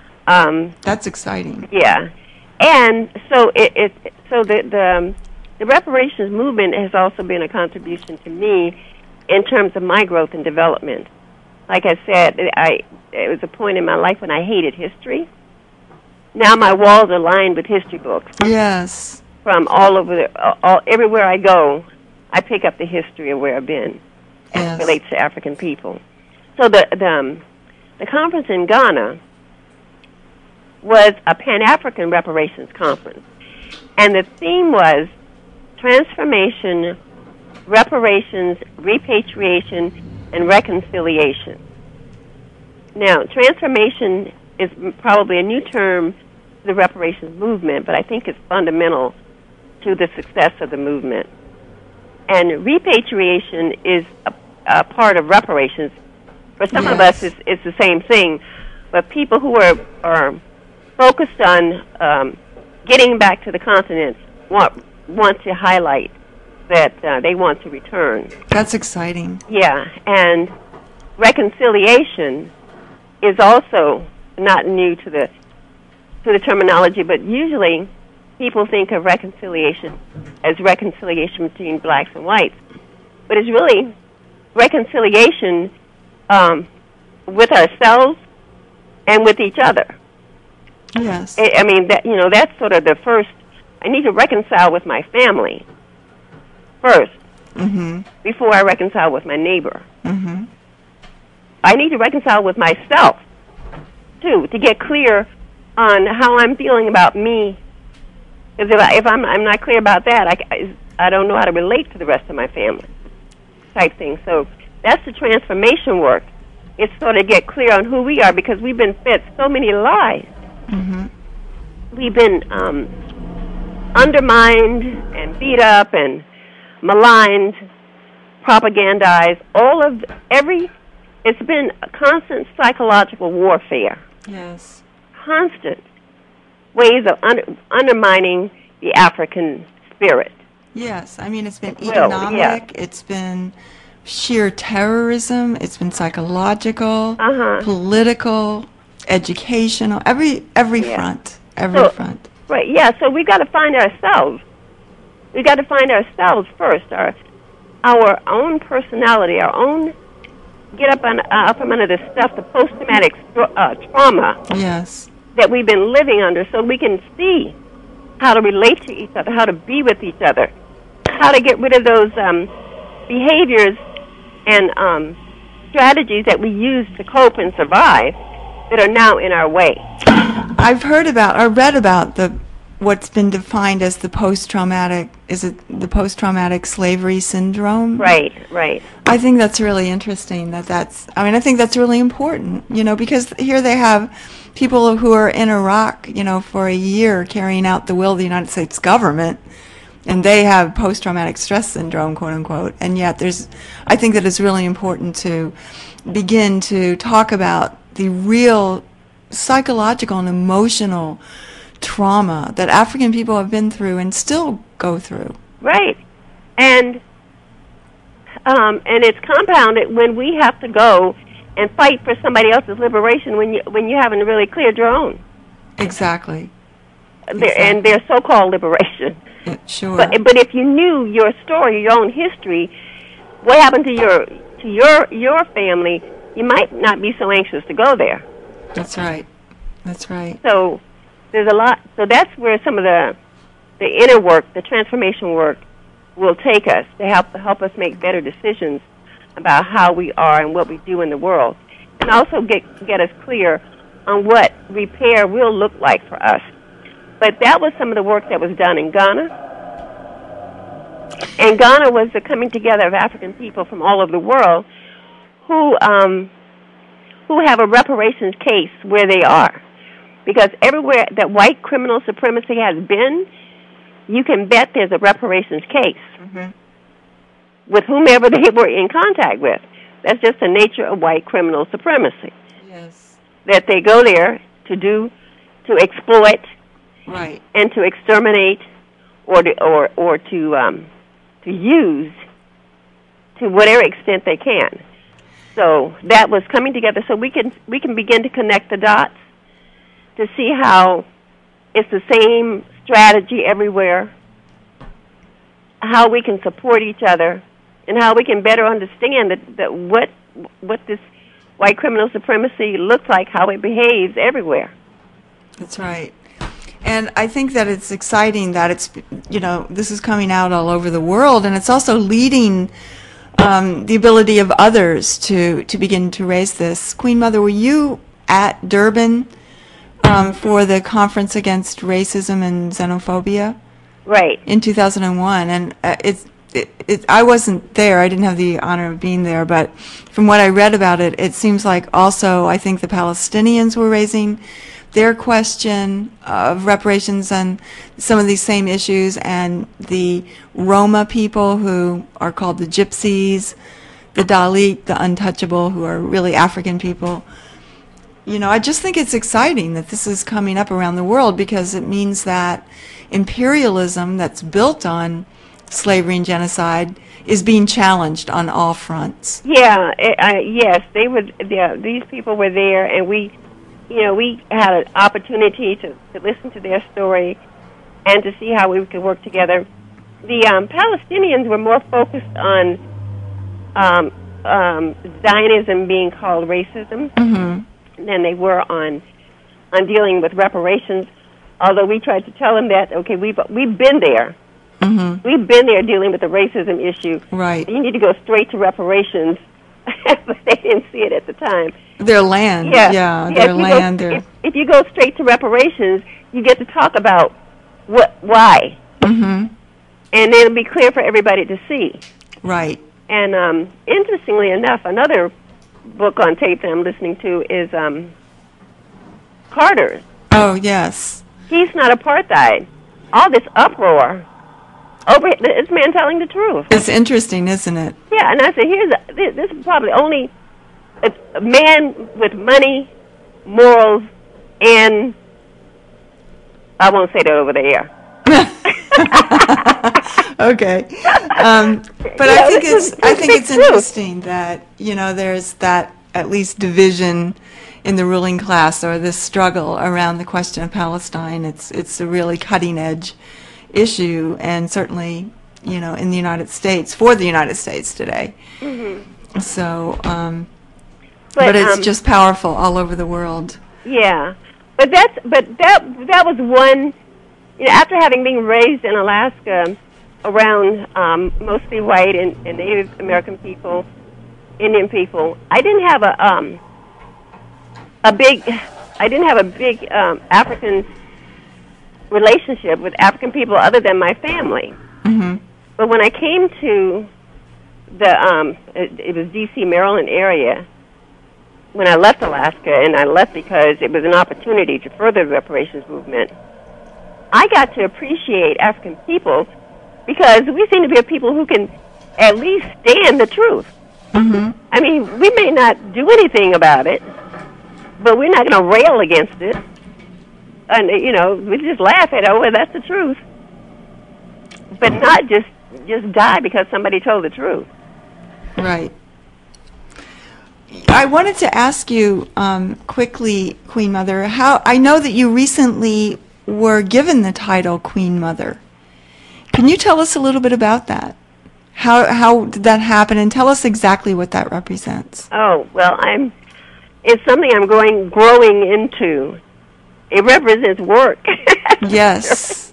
[SPEAKER 4] Um,
[SPEAKER 3] That's exciting.
[SPEAKER 4] yeah, and so it, it so the the, um, the reparations movement has also been a contribution to me in terms of my growth and development. Like I said, I it was a point in my life when I hated history. Now my walls are lined with history books
[SPEAKER 3] Yes.
[SPEAKER 4] from all over the, all, everywhere I go. I pick up the history of where I've been as
[SPEAKER 3] Yes.
[SPEAKER 4] it relates to African people. So the the, um, the conference in Ghana was a Pan-African reparations conference, and the theme was transformation, reparations, repatriation, and reconciliation. Now, transformation is m- probably a new term to the reparations movement, but I think it's fundamental to the success of the movement. And repatriation is a, a part of reparations. For some of
[SPEAKER 3] Yes.
[SPEAKER 4] us, it's, it's the same thing, but people who are, are focused on um, getting back to the continent want, want to highlight that uh, they want to return.
[SPEAKER 3] That's exciting.
[SPEAKER 4] Yeah, and reconciliation is also not new to the to the terminology, but usually people think of reconciliation as reconciliation between blacks and whites, but it's really reconciliation um, with ourselves and with each other.
[SPEAKER 3] Yes.
[SPEAKER 4] I, I mean, that you know, that's sort of the first. I need to reconcile with my family first
[SPEAKER 3] Mm-hmm.
[SPEAKER 4] before I reconcile with my neighbor.
[SPEAKER 3] Mm-hmm.
[SPEAKER 4] I need to reconcile with myself, too, to get clear on how I'm feeling about me. Because if, I, if I'm, I'm not clear about that, I, I don't know how to relate to the rest of my family type thing. So that's the transformation work. It's sort of get clear on who we are, because we've been fed so many lies.
[SPEAKER 3] Mm-hmm.
[SPEAKER 4] We've been um, undermined and beat up and maligned, propagandized. All of every, it's been a constant psychological warfare.
[SPEAKER 3] Yes.
[SPEAKER 4] Constant ways of un- undermining the African spirit.
[SPEAKER 3] Yes, I mean, it's been
[SPEAKER 4] Will,
[SPEAKER 3] economic,
[SPEAKER 4] yeah.
[SPEAKER 3] it's been sheer terrorism, it's been psychological,
[SPEAKER 4] Uh-huh.
[SPEAKER 3] political, educational, every every
[SPEAKER 4] Yeah.
[SPEAKER 3] front, every
[SPEAKER 4] So-
[SPEAKER 3] front.
[SPEAKER 4] Right, yeah, so we got to find ourselves. We got to find ourselves first, our our own personality, our own, get up, on, uh, up from under the stuff, the post-traumatic stro- uh, trauma
[SPEAKER 3] Yes,
[SPEAKER 4] that we've been living under, so we can see how to relate to each other, how to be with each other, how to get rid of those um, behaviors and um, strategies that we use to cope and survive that are now in our way.
[SPEAKER 3] I've heard about or read about the what's been defined as the post-traumatic. Is it the post-traumatic slavery syndrome?
[SPEAKER 4] Right, right.
[SPEAKER 3] I think that's really interesting. That that's. I mean, I think that's really important. You know, because here they have people who are in Iraq, you know, for a year carrying out the will of the United States government, and they have post-traumatic stress syndrome, quote unquote. And yet, there's. I think that it's really important to begin to talk about the real psychological and emotional trauma that African people have been through and still go through.
[SPEAKER 4] Right. And um, and it's compounded when we have to go and fight for somebody else's liberation when you when you haven't really cleared your own.
[SPEAKER 3] Exactly.
[SPEAKER 4] Their, and their so-called liberation.
[SPEAKER 3] Yeah, sure.
[SPEAKER 4] But but if you knew your story, your own history, what happened to your to your your family, you might not be so anxious to go there.
[SPEAKER 3] That's right. That's right.
[SPEAKER 4] So there's a lot. So that's where some of the the inner work, the transformation work, will take us to help help us make better decisions about how we are and what we do in the world, and also get get us clear on what repair will look like for us. But that was some of the work that was done in Ghana. And Ghana was the coming together of African people from all over the world who um, who have a reparations case where they are. Because everywhere that white criminal supremacy has been, you can bet there's a reparations case
[SPEAKER 3] Mm-hmm.
[SPEAKER 4] with whomever they were in contact with. That's just the nature of white criminal supremacy.
[SPEAKER 3] Yes.
[SPEAKER 4] That they go there to do, to exploit,
[SPEAKER 3] Right.
[SPEAKER 4] and to exterminate, or to, or or to um, to use to whatever extent they can. So that was coming together. So we can we can begin to connect the dots to see how it's the same strategy everywhere, how we can support each other, and how we can better understand that, that what what this white criminal supremacy looks like, how it behaves everywhere.
[SPEAKER 3] That's right. And I think that it's exciting that it's, you know, this is coming out all over the world, and it's also leading um, the ability of others to, to begin to raise this. Queen Mother, were you at Durban um, for the Conference Against Racism and Xenophobia?
[SPEAKER 4] Right.
[SPEAKER 3] In two thousand one, and uh, it's, it, it, I wasn't there. I didn't have the honor of being there, but from what I read about it, it seems like also I think the Palestinians were raising their question of reparations and some of these same issues, and the Roma people who are called the Gypsies, the Dalit, the untouchable, who are really African people. You know, I just think it's exciting that this is coming up around the world, because it means that imperialism that's built on slavery and genocide is being challenged on all fronts.
[SPEAKER 4] Yeah, it, I, yes, they were. Yeah, these people were there, and we, you know, we had an opportunity to, to listen to their story and to see how we could work together. The um, Palestinians were more focused on um, um, Zionism being called racism
[SPEAKER 3] Mm-hmm.
[SPEAKER 4] than they were on on dealing with reparations. Although we tried to tell them that, okay, we've we've been there.
[SPEAKER 3] Mm-hmm.
[SPEAKER 4] We've been there dealing with the racism issue.
[SPEAKER 3] Right.
[SPEAKER 4] You need to go straight to reparations, but they didn't see it at the time.
[SPEAKER 3] Their land,
[SPEAKER 4] Yeah,
[SPEAKER 3] yeah,
[SPEAKER 4] yeah,
[SPEAKER 3] their
[SPEAKER 4] if you
[SPEAKER 3] land.
[SPEAKER 4] Go,
[SPEAKER 3] their,
[SPEAKER 4] if, if you go straight to reparations, you get to talk about what, why,
[SPEAKER 3] mm-hmm.
[SPEAKER 4] and it'll be clear for everybody to see.
[SPEAKER 3] Right.
[SPEAKER 4] And um, interestingly enough, another book on tape that I'm listening to is um, Carter's.
[SPEAKER 3] Oh, yes.
[SPEAKER 4] He's not apartheid. all this uproar over this man telling the truth.
[SPEAKER 3] It's interesting, isn't it?
[SPEAKER 4] Yeah, and I said, here's a, this, this is probably only a, a man with money, morals, and I won't say that over the air.
[SPEAKER 3] Okay, um, but
[SPEAKER 4] Yeah,
[SPEAKER 3] I think
[SPEAKER 4] this is-
[SPEAKER 3] it's I
[SPEAKER 4] this
[SPEAKER 3] think
[SPEAKER 4] is
[SPEAKER 3] it's
[SPEAKER 4] true.
[SPEAKER 3] interesting that you know there's that at least division in the ruling class or this struggle around the question of Palestine. It's it's a really cutting edge issue, and certainly you know in the United States for the United States today.
[SPEAKER 4] Mm-hmm.
[SPEAKER 3] So, um,
[SPEAKER 4] But,
[SPEAKER 3] but it's
[SPEAKER 4] um,
[SPEAKER 3] just powerful all over the world.
[SPEAKER 4] Yeah, but that's but that that was one. You know, after having been raised in Alaska around um, mostly white and, and Native American people, Indian people, I didn't have a um, a big. I didn't have a big um, African relationship with African people other than my family.
[SPEAKER 3] Mm-hmm.
[SPEAKER 4] But when I came to the um, it, it was D C, Maryland area. When I left Alaska, and I left because it was an opportunity to further the reparations movement, I got to appreciate African people because we seem to be a people who can at least stand the truth.
[SPEAKER 3] Mm-hmm.
[SPEAKER 4] I mean, we may not do anything about it, but we're not going to rail against it. And, you know, we just laugh at it, oh, well, that's the truth. But not just, just die because somebody told the truth.
[SPEAKER 3] Right. I wanted to ask you um, quickly, Queen Mother, how I know that you recently were given the title Queen Mother. Can you tell us a little bit about that? How how did that happen, and tell us exactly what that represents?
[SPEAKER 4] Oh, well, I'm it's something I'm going growing into. It represents work.
[SPEAKER 3] Yes.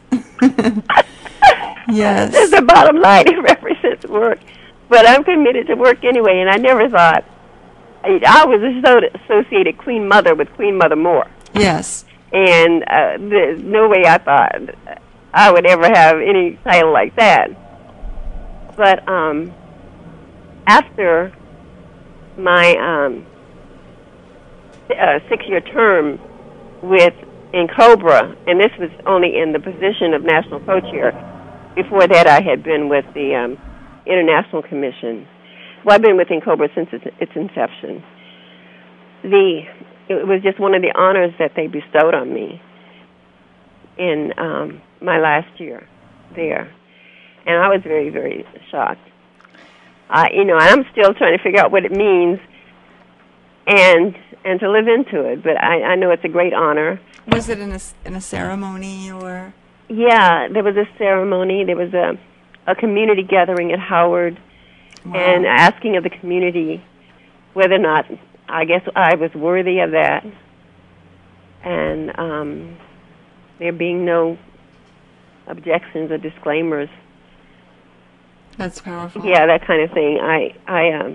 [SPEAKER 3] Yes.
[SPEAKER 4] That's the bottom line. It represents work. But I'm committed to work anyway, and I never thought I, I was asso- associated Queen Mother with Queen Mother Moore.
[SPEAKER 3] Yes.
[SPEAKER 4] And uh, there's no way I thought I would ever have any title like that. But um, after my um, uh, six-year term with in Cobra, and this was only in the position of national co-chair. Before that, I had been with the um, International Commission. Well, I've been with Cobra since its, its inception. The it was just one of the honors that they bestowed on me in um, my last year there, and I was very, very shocked. I, you know, I'm still trying to figure out what it means, and and to live into it. But I, I know it's a great honor.
[SPEAKER 3] Was it in a in a ceremony or?
[SPEAKER 4] Yeah, there was a ceremony. There was a a community gathering at Howard.
[SPEAKER 3] Wow.
[SPEAKER 4] And asking of the community whether or not I guess I was worthy of that, and um, there being no objections or disclaimers.
[SPEAKER 3] That's powerful.
[SPEAKER 4] Yeah, that kind of thing. I, I, um,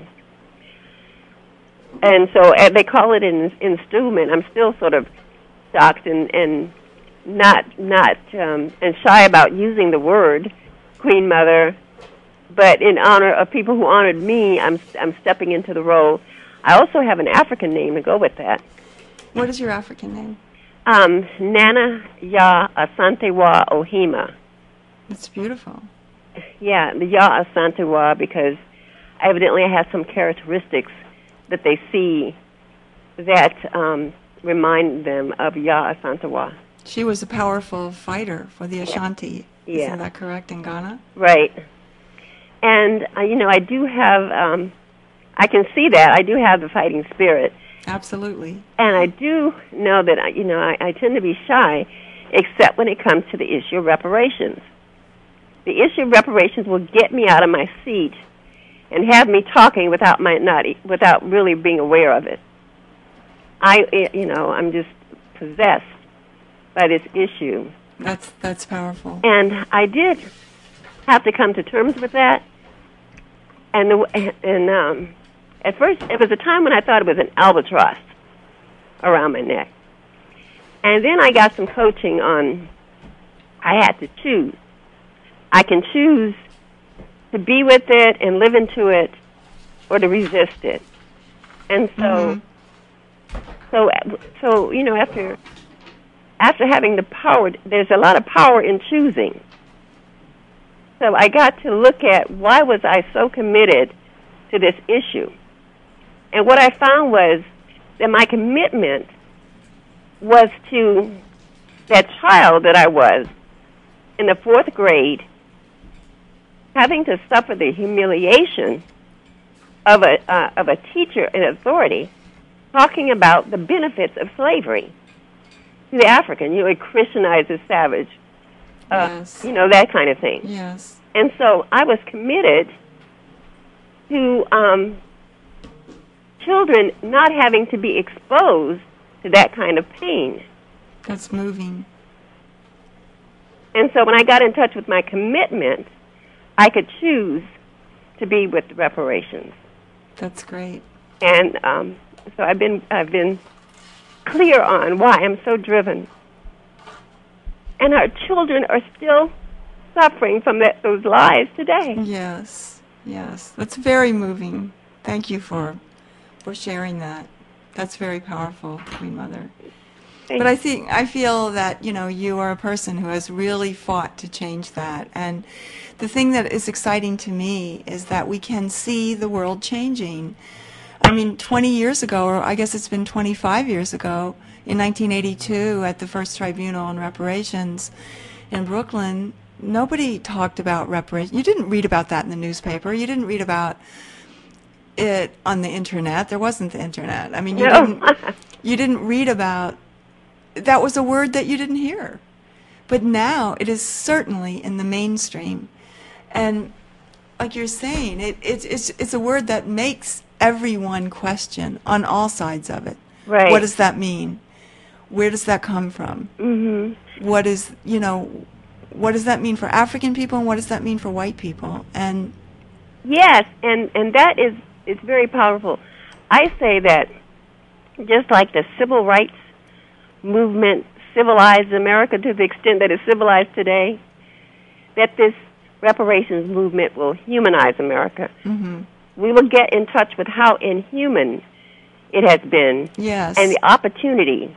[SPEAKER 4] and so uh, they call it an installment. I'm still sort of shocked and and not not um, and shy about using the word Queen Mother. But in honor of people who honored me, I'm I'm stepping into the role. I also have an African name to go with that.
[SPEAKER 3] What is your African name?
[SPEAKER 4] Um, Nana Ya Asantewa Ohima.
[SPEAKER 3] It's beautiful.
[SPEAKER 4] Yeah, the Ya Asantewa, because evidently I have some characteristics that they see that um, remind them of Ya Asantewa.
[SPEAKER 3] She was a powerful fighter for the Ashanti.
[SPEAKER 4] Yeah.
[SPEAKER 3] Isn't that correct, in Ghana?
[SPEAKER 4] Right. And, uh, you know, I do have, um, I can see that. I do have the fighting spirit.
[SPEAKER 3] Absolutely.
[SPEAKER 4] And I do know that, you know, I, I tend to be shy, except when it comes to the issue of reparations. The issue of reparations will get me out of my seat and have me talking without my not without really being aware of it. I, you know, I'm just possessed by this issue.
[SPEAKER 3] That's that's powerful.
[SPEAKER 4] And I did have to come to terms with that. And the, and um, at first, it was a time when I thought it was an albatross around my neck. And then I got some coaching on, I had to choose. I can choose to be with it and live into it, or to resist it. And so,
[SPEAKER 3] Mm-hmm.
[SPEAKER 4] so, so you know, after after having the power, there's a lot of power in choosing. So I got to look at why was I so committed to this issue. And what I found was that my commitment was to that child that I was in the fourth grade having to suffer the humiliation of a uh, of a teacher in authority talking about the benefits of slavery to the African. You know, it Christianizes savage. Uh,
[SPEAKER 3] Yes.
[SPEAKER 4] You know, that kind of thing.
[SPEAKER 3] Yes.
[SPEAKER 4] And so I was committed to um, children not having to be exposed to that kind of pain.
[SPEAKER 3] That's moving.
[SPEAKER 4] And so when I got in touch with my commitment, I could choose to be with the reparations.
[SPEAKER 3] That's great.
[SPEAKER 4] And um, so I've been I've been clear on why I'm so driven. And our children are still suffering from that, those lies today.
[SPEAKER 3] Yes. Yes. That's very moving. Thank you for for sharing that. That's very powerful, Queen Mother.
[SPEAKER 4] Thank
[SPEAKER 3] But I think I feel that, you know, you are a person who has really fought to change that. And the thing that is exciting to me is that we can see the world changing. I mean, twenty years ago, or I guess it's been twenty-five years ago, in nineteen eighty-two at the First Tribunal on Reparations in Brooklyn, nobody talked about reparations. You didn't read about that in the newspaper. You didn't read about it on the internet. There wasn't the internet. I mean, you
[SPEAKER 4] No.
[SPEAKER 3] didn't you didn't read about, that was a word that you didn't hear. But now it is certainly in the mainstream. And like you're saying, it, it, it's, it's a word that makes everyone question on all sides of it.
[SPEAKER 4] Right.
[SPEAKER 3] What does that mean? Where does that come from?
[SPEAKER 4] Mm-hmm.
[SPEAKER 3] What is, you know, what does that mean for African people and what does that mean for white people? And
[SPEAKER 4] Yes, and, and that is, is very powerful. I say that just like the civil rights movement civilized America to the extent that it's civilized today, that this reparations movement will humanize America.
[SPEAKER 3] mm-hmm.
[SPEAKER 4] We will get in touch with how inhuman it has been
[SPEAKER 3] Yes.
[SPEAKER 4] and the opportunity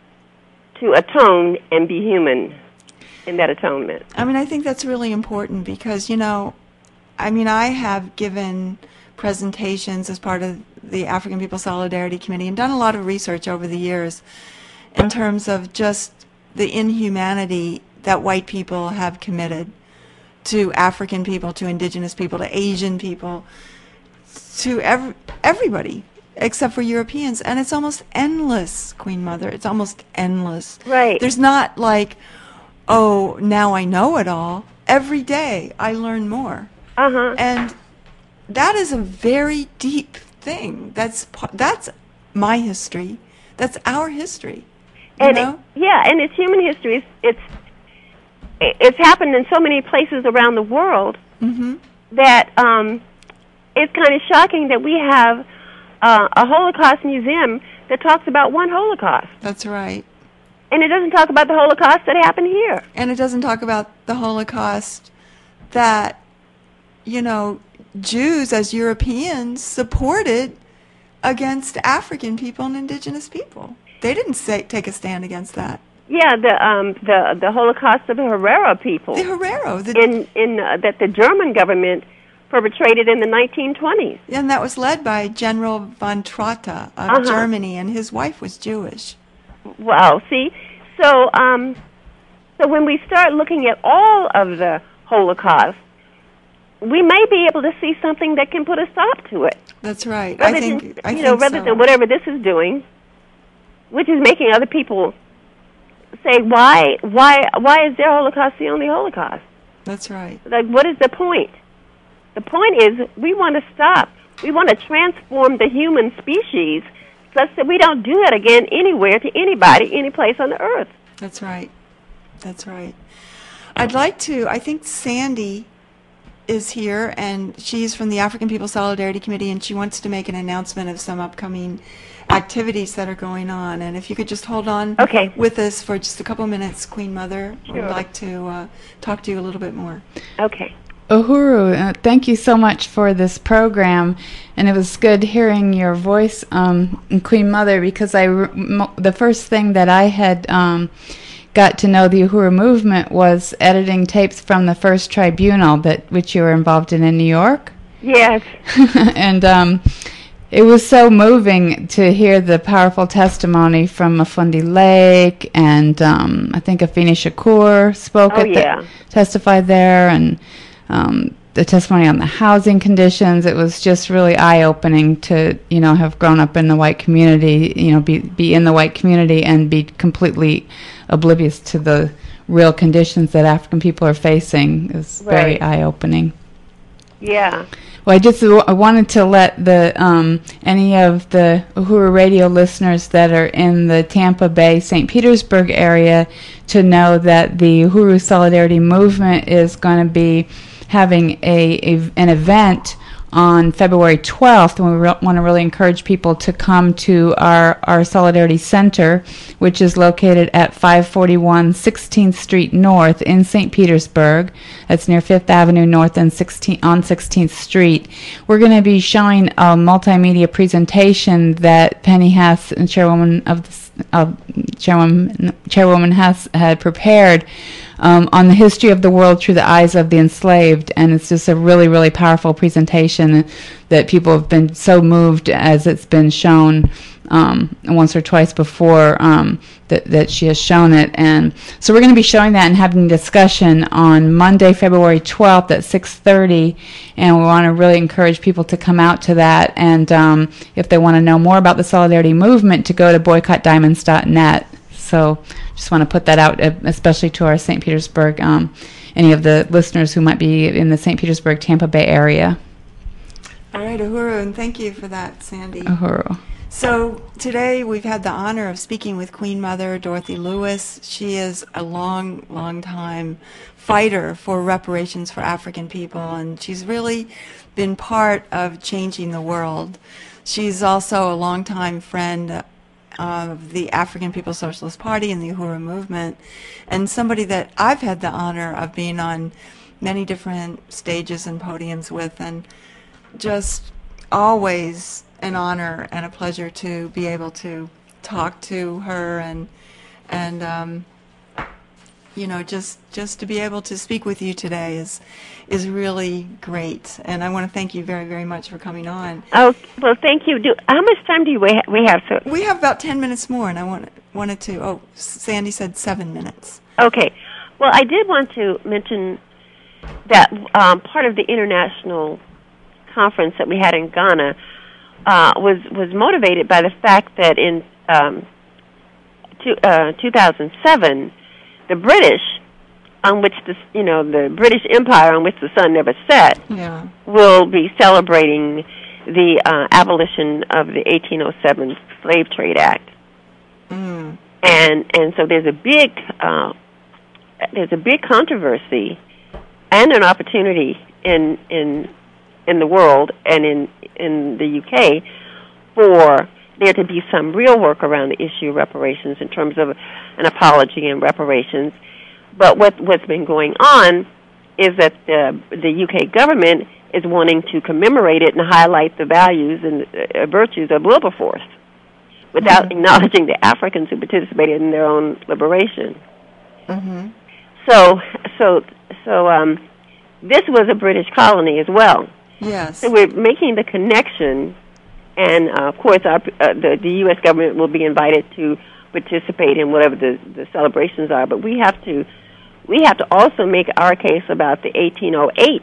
[SPEAKER 4] to atone and be human in that atonement.
[SPEAKER 3] I mean, I think that's really important because, you know, I mean, I have given presentations as part of the African People Solidarity Committee and done a lot of research over the years in terms of just the inhumanity that white people have committed to African people, to indigenous people, to Asian people, to every, everybody except for Europeans. And it's almost endless, Queen Mother. It's almost endless.
[SPEAKER 4] Right.
[SPEAKER 3] There's not like, oh, now I know it all. Every day I learn more.
[SPEAKER 4] Uh-huh.
[SPEAKER 3] And that is a very deep thing. That's pa- that's my history. That's our history. You
[SPEAKER 4] and
[SPEAKER 3] know?
[SPEAKER 4] it, yeah, and it's human history. It's, it's it's happened in so many places around the world
[SPEAKER 3] Mm-hmm.
[SPEAKER 4] that um, it's kind of shocking that we have uh, a Holocaust museum that talks about one Holocaust,
[SPEAKER 3] That's right.
[SPEAKER 4] and it doesn't talk about the Holocaust that happened here.
[SPEAKER 3] And it doesn't talk about the Holocaust that, you know, Jews as Europeans supported against African people and indigenous people. They didn't say, take a stand against that.
[SPEAKER 4] Yeah, the um, the the Holocaust of the Herero people
[SPEAKER 3] The Herero, the,
[SPEAKER 4] in in uh, that the German government perpetrated in the nineteen twenties.
[SPEAKER 3] and that was led by General von Trotta of
[SPEAKER 4] Uh-huh.
[SPEAKER 3] Germany, and his wife was Jewish.
[SPEAKER 4] Wow. See, so um, so when we start looking at all of the Holocaust, we may be able to see something that can put a stop to it.
[SPEAKER 3] That's right.
[SPEAKER 4] Rather
[SPEAKER 3] I think,
[SPEAKER 4] than,
[SPEAKER 3] I
[SPEAKER 4] you
[SPEAKER 3] think
[SPEAKER 4] know, rather
[SPEAKER 3] so.
[SPEAKER 4] than whatever this is doing, which is making other people say, why, why, why is their Holocaust the only Holocaust?
[SPEAKER 3] That's right.
[SPEAKER 4] Like, what is the point? The point is we want to stop. We want to transform the human species such that we don't do that again anywhere to anybody, any place on the earth.
[SPEAKER 3] That's right. That's right. I'd like to, I think Sandy is here, and she's from the African People Solidarity Committee, and she wants to make an announcement of some upcoming activities that are going on. And if you could just hold on
[SPEAKER 4] Okay.
[SPEAKER 3] with us for just a couple minutes, Queen Mother,
[SPEAKER 4] Sure.
[SPEAKER 3] we'd like to uh, talk to you a little bit more.
[SPEAKER 4] Okay.
[SPEAKER 5] Uhuru, uh, thank you so much for this program, and it was good hearing your voice, um, Queen Mother, because I re- mo- the first thing that I had um, got to know the Uhuru movement was editing tapes from the first tribunal that which you were involved in in New York.
[SPEAKER 4] Yes.
[SPEAKER 5] And um, it was so moving to hear the powerful testimony from Mafundi Lake, and um, I think Afeni Shakur spoke
[SPEAKER 4] Oh,
[SPEAKER 5] at the,
[SPEAKER 4] yeah.
[SPEAKER 5] testified there, and um, the testimony on the housing conditions. It was just really eye-opening to, you know, have grown up in the white community, you know, be be in the white community and be completely oblivious to the real conditions that African people are facing. It was very
[SPEAKER 4] Right.
[SPEAKER 5] eye-opening.
[SPEAKER 4] Yeah.
[SPEAKER 5] Well, I just w- I wanted to let the um, any of the Uhuru Radio listeners that are in the Tampa Bay, Saint Petersburg area to know that the Uhuru Solidarity Movement is going to be having a, a an event on February twelfth, and we re- want to really encourage people to come to our, our Solidarity Center, which is located at five forty-one sixteenth Street North in Saint Petersburg. That's near Fifth Avenue North and sixteenth, on sixteenth Street. We're going to be showing a multimedia presentation that Penny Hess, and Chairwoman of the uh, Chairwoman, Chairwoman Hess had prepared Um, on the history of the world through the eyes of the enslaved, and it's just a really, really powerful presentation that people have been so moved as it's been shown um, once or twice before um, that, that she has shown it. And so we're going to be showing that and having discussion on Monday, February twelfth at six thirty, and we want to really encourage people to come out to that, and um, if they want to know more about the Solidarity Movement, to go to boycott diamonds dot net. So just want to put that out, especially to our Saint Petersburg, um, any of the listeners who might be in the Saint Petersburg, Tampa Bay area.
[SPEAKER 3] All right, Uhuru, and thank you for that, Sandy.
[SPEAKER 5] Uhuru.
[SPEAKER 3] So today we've had the honor of speaking with Queen Mother Dorothy Lewis. She is a long, long time fighter for reparations for African people, and she's really been part of changing the world. She's also a longtime friend of the African People's Socialist Party and the Uhuru movement, and somebody that I've had the honor of being on many different stages and podiums with, and just always an honor and a pleasure to be able to talk to her, and and um, you know, just just to be able to speak with you today is is really great, and I want to thank you very, very much for coming on.
[SPEAKER 4] Oh, well, thank you. Do how much time do you we ha- we have? So
[SPEAKER 3] We have about ten minutes more, and I want, wanted to, oh, Sandy said seven minutes.
[SPEAKER 4] okay. Well, I did want to mention that um, part of the international conference that we had in Ghana uh, was was motivated by the fact that in um, two, uh, two thousand seven, the British, on which the you know the British Empire on which the sun never set,
[SPEAKER 3] Yeah.
[SPEAKER 4] will be celebrating the uh, abolition of the eighteen oh seven Slave Trade Act,
[SPEAKER 3] Mm.
[SPEAKER 4] and and so there's a big uh, there's a big controversy and an opportunity in in in the world and in in the U K for there to be some real work around the issue of reparations in terms of an apology and reparations. But what, what's been going on is that the, the U K government is wanting to commemorate it and highlight the values and uh, virtues of Wilberforce without mm-hmm. acknowledging the Africans who participated in their own liberation.
[SPEAKER 3] Mm-hmm.
[SPEAKER 4] So, so, so um, this was a British colony as well.
[SPEAKER 3] Yes.
[SPEAKER 4] So we're making the connection, and uh, of course, our, uh, the, the U S government will be invited to participate in whatever the, the celebrations are. But we have to, we have to also make our case about the eighteen oh eight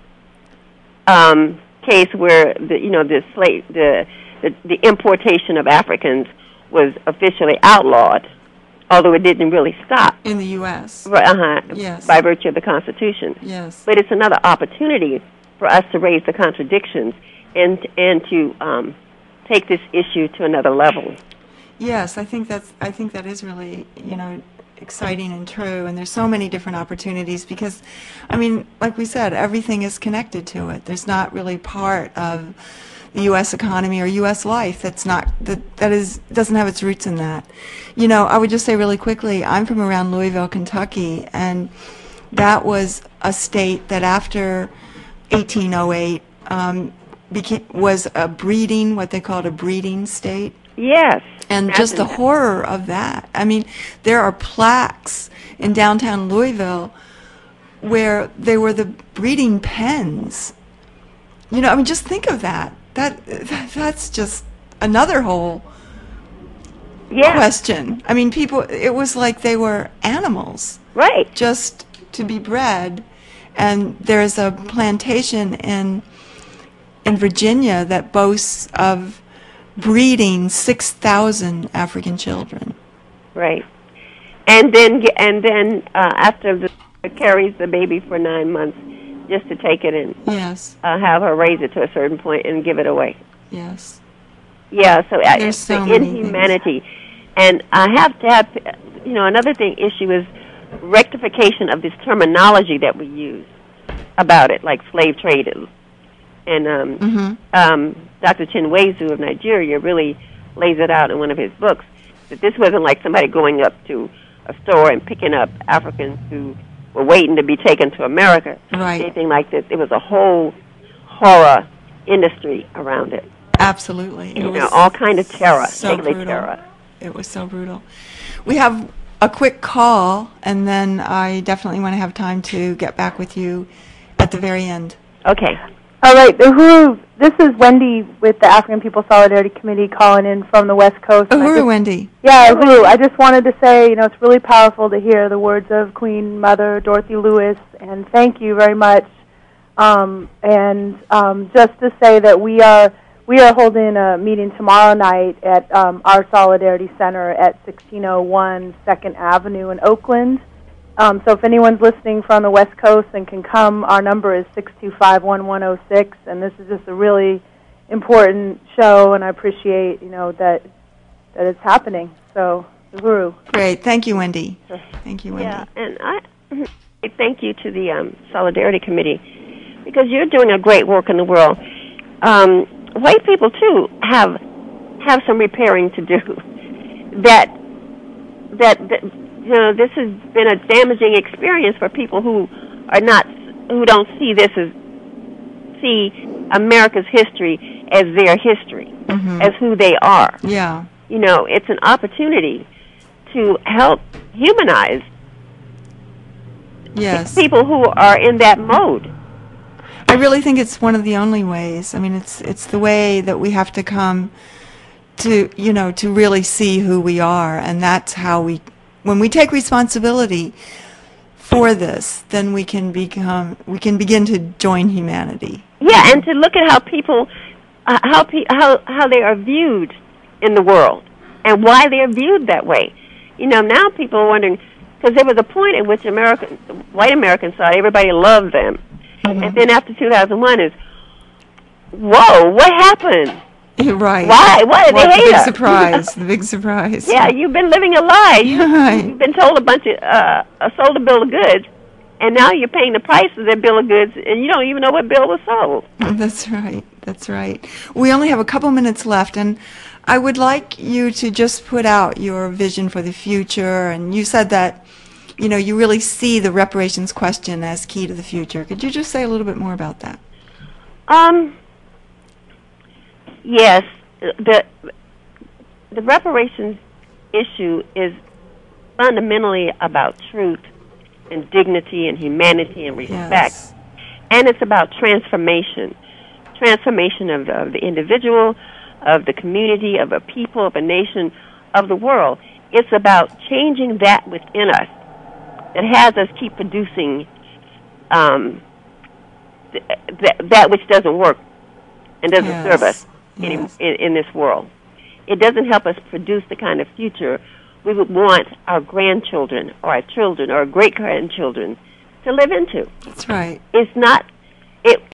[SPEAKER 4] um, case where the you know the slave the, the the importation of Africans was officially outlawed, although it didn't really stop.
[SPEAKER 3] In the U S
[SPEAKER 4] Right, uh-huh,
[SPEAKER 3] Yes.
[SPEAKER 4] by virtue of the Constitution.
[SPEAKER 3] Yes.
[SPEAKER 4] But it's another opportunity for us to raise the contradictions and and to um, take this issue to another level.
[SPEAKER 3] Yes, I think that's. I think that is really, you know, exciting and true. And there's so many different opportunities because, I mean, like we said, everything is connected to it. There's not really part of the U S economy or U S life that's not that that is doesn't have its roots in that. You know, I would just say really quickly, I'm from around Louisville, Kentucky, and that was a state that after eighteen oh eight um, became was a breeding, what they called a breeding state.
[SPEAKER 4] Yes.
[SPEAKER 3] And just the
[SPEAKER 4] Imagine that.
[SPEAKER 3] horror of that. I mean, there are plaques in downtown Louisville where they were the breeding pens. You know, I mean, just think of that. That, that that's just another whole
[SPEAKER 4] Yeah.
[SPEAKER 3] question. I mean, people, it was like they were animals
[SPEAKER 4] Right.
[SPEAKER 3] just to be bred. And there's a plantation in in Virginia that boasts of breeding six thousand African children.
[SPEAKER 4] Right. And then ge- and then uh, after the it carries the baby for nine months, just to take it and
[SPEAKER 3] Yes,
[SPEAKER 4] uh, have her raise it to a certain point and give it away.
[SPEAKER 3] yes.
[SPEAKER 4] Yeah. So uh,
[SPEAKER 3] There's
[SPEAKER 4] it's
[SPEAKER 3] so
[SPEAKER 4] the
[SPEAKER 3] many
[SPEAKER 4] inhumanity, and I have to have you know another thing issue is rectification of this terminology that we use about it, like slave trade. And um,
[SPEAKER 3] Mm-hmm.
[SPEAKER 4] um, Doctor Chinwezu of Nigeria really lays it out in one of his books, that this wasn't like somebody going up to a store and picking up Africans who were waiting to be taken to America.
[SPEAKER 3] Right.
[SPEAKER 4] Anything like this. It was a whole horror industry around it.
[SPEAKER 3] Absolutely. It
[SPEAKER 4] You
[SPEAKER 3] was
[SPEAKER 4] know, all kind of terror,
[SPEAKER 3] so
[SPEAKER 4] daily
[SPEAKER 3] brutal.
[SPEAKER 4] terror.
[SPEAKER 3] It was so brutal. We have a quick call, and then I definitely want to have time to get back with you at the very end.
[SPEAKER 4] Okay.
[SPEAKER 6] All right, Uhuru, this is Wendy with the African People Solidarity Committee calling in from the West Coast. And I
[SPEAKER 3] Uhuru,
[SPEAKER 6] just-
[SPEAKER 3] Wendy.
[SPEAKER 6] Yeah, Uhuru. I just wanted to say, you know, it's really powerful to hear the words of Queen Mother Dorothy Lewis, and thank you very much. Um, and um, just to say that we are we are holding a meeting tomorrow night at um, our Solidarity Center at sixteen oh one Second Avenue in Oakland. Um, so if anyone's listening from the West Coast and can come, our number is six two five, one one oh six, and this is just a really important show, and I appreciate, you know, that that it's happening. So, Uhuru.
[SPEAKER 3] Great. Thank you, Wendy. Thank you, Wendy.
[SPEAKER 4] Yeah, and I I thank you to the um, Solidarity Committee, because you're doing a great work in the world. Um, white people too have have some repairing to do. That that, that you know, this has been a damaging experience for people who are not who don't see this as see America's history as their history,
[SPEAKER 3] Mhm.
[SPEAKER 4] as who they are.
[SPEAKER 3] Yeah.
[SPEAKER 4] You know, it's an opportunity to help humanize
[SPEAKER 3] Yes.
[SPEAKER 4] people who are in that mode.
[SPEAKER 3] I really think it's one of the only ways. I mean, it's it's the way that we have to come to, you know, to really see who we are, and that's how we, when we take responsibility for this, then we can become, we can begin to join humanity.
[SPEAKER 4] Yeah, and to look at how people, uh, how pe- how how they are viewed in the world, and why they are viewed that way. You know, now people are wondering, because there was a point in which American, white Americans thought everybody loved them, and then after two thousand one is, whoa, what happened?
[SPEAKER 3] You're right.
[SPEAKER 4] Why? Why did
[SPEAKER 3] What,
[SPEAKER 4] they
[SPEAKER 3] the
[SPEAKER 4] hate
[SPEAKER 3] big
[SPEAKER 4] us?
[SPEAKER 3] surprise, the big surprise.
[SPEAKER 4] Yeah, you've been living a lie. You,
[SPEAKER 3] Right.
[SPEAKER 4] You've been told a bunch of, uh, uh, sold a bill of goods, and now you're paying the price of that bill of goods, and you don't even know what bill was sold.
[SPEAKER 3] That's right. That's right. We only have a couple minutes left, and I would like you to just put out your vision for the future. And you said that, you know, you really see the reparations question as key to the future. Could you just say a little bit more about that?
[SPEAKER 4] Um. Yes, the the reparations issue is fundamentally about truth and dignity and humanity and respect,
[SPEAKER 3] Yes.
[SPEAKER 4] and it's about transformation, transformation of the, of the individual, of the community, of a people, of a nation, of the world. It's about changing that within us that has us keep producing um, th- th- that which doesn't work and doesn't
[SPEAKER 3] Yes.
[SPEAKER 4] serve us in,
[SPEAKER 3] Yes.
[SPEAKER 4] in, in this world. It doesn't help us produce the kind of future we would want our grandchildren or our children or our great-grandchildren to live into.
[SPEAKER 3] That's right.
[SPEAKER 4] It's not, it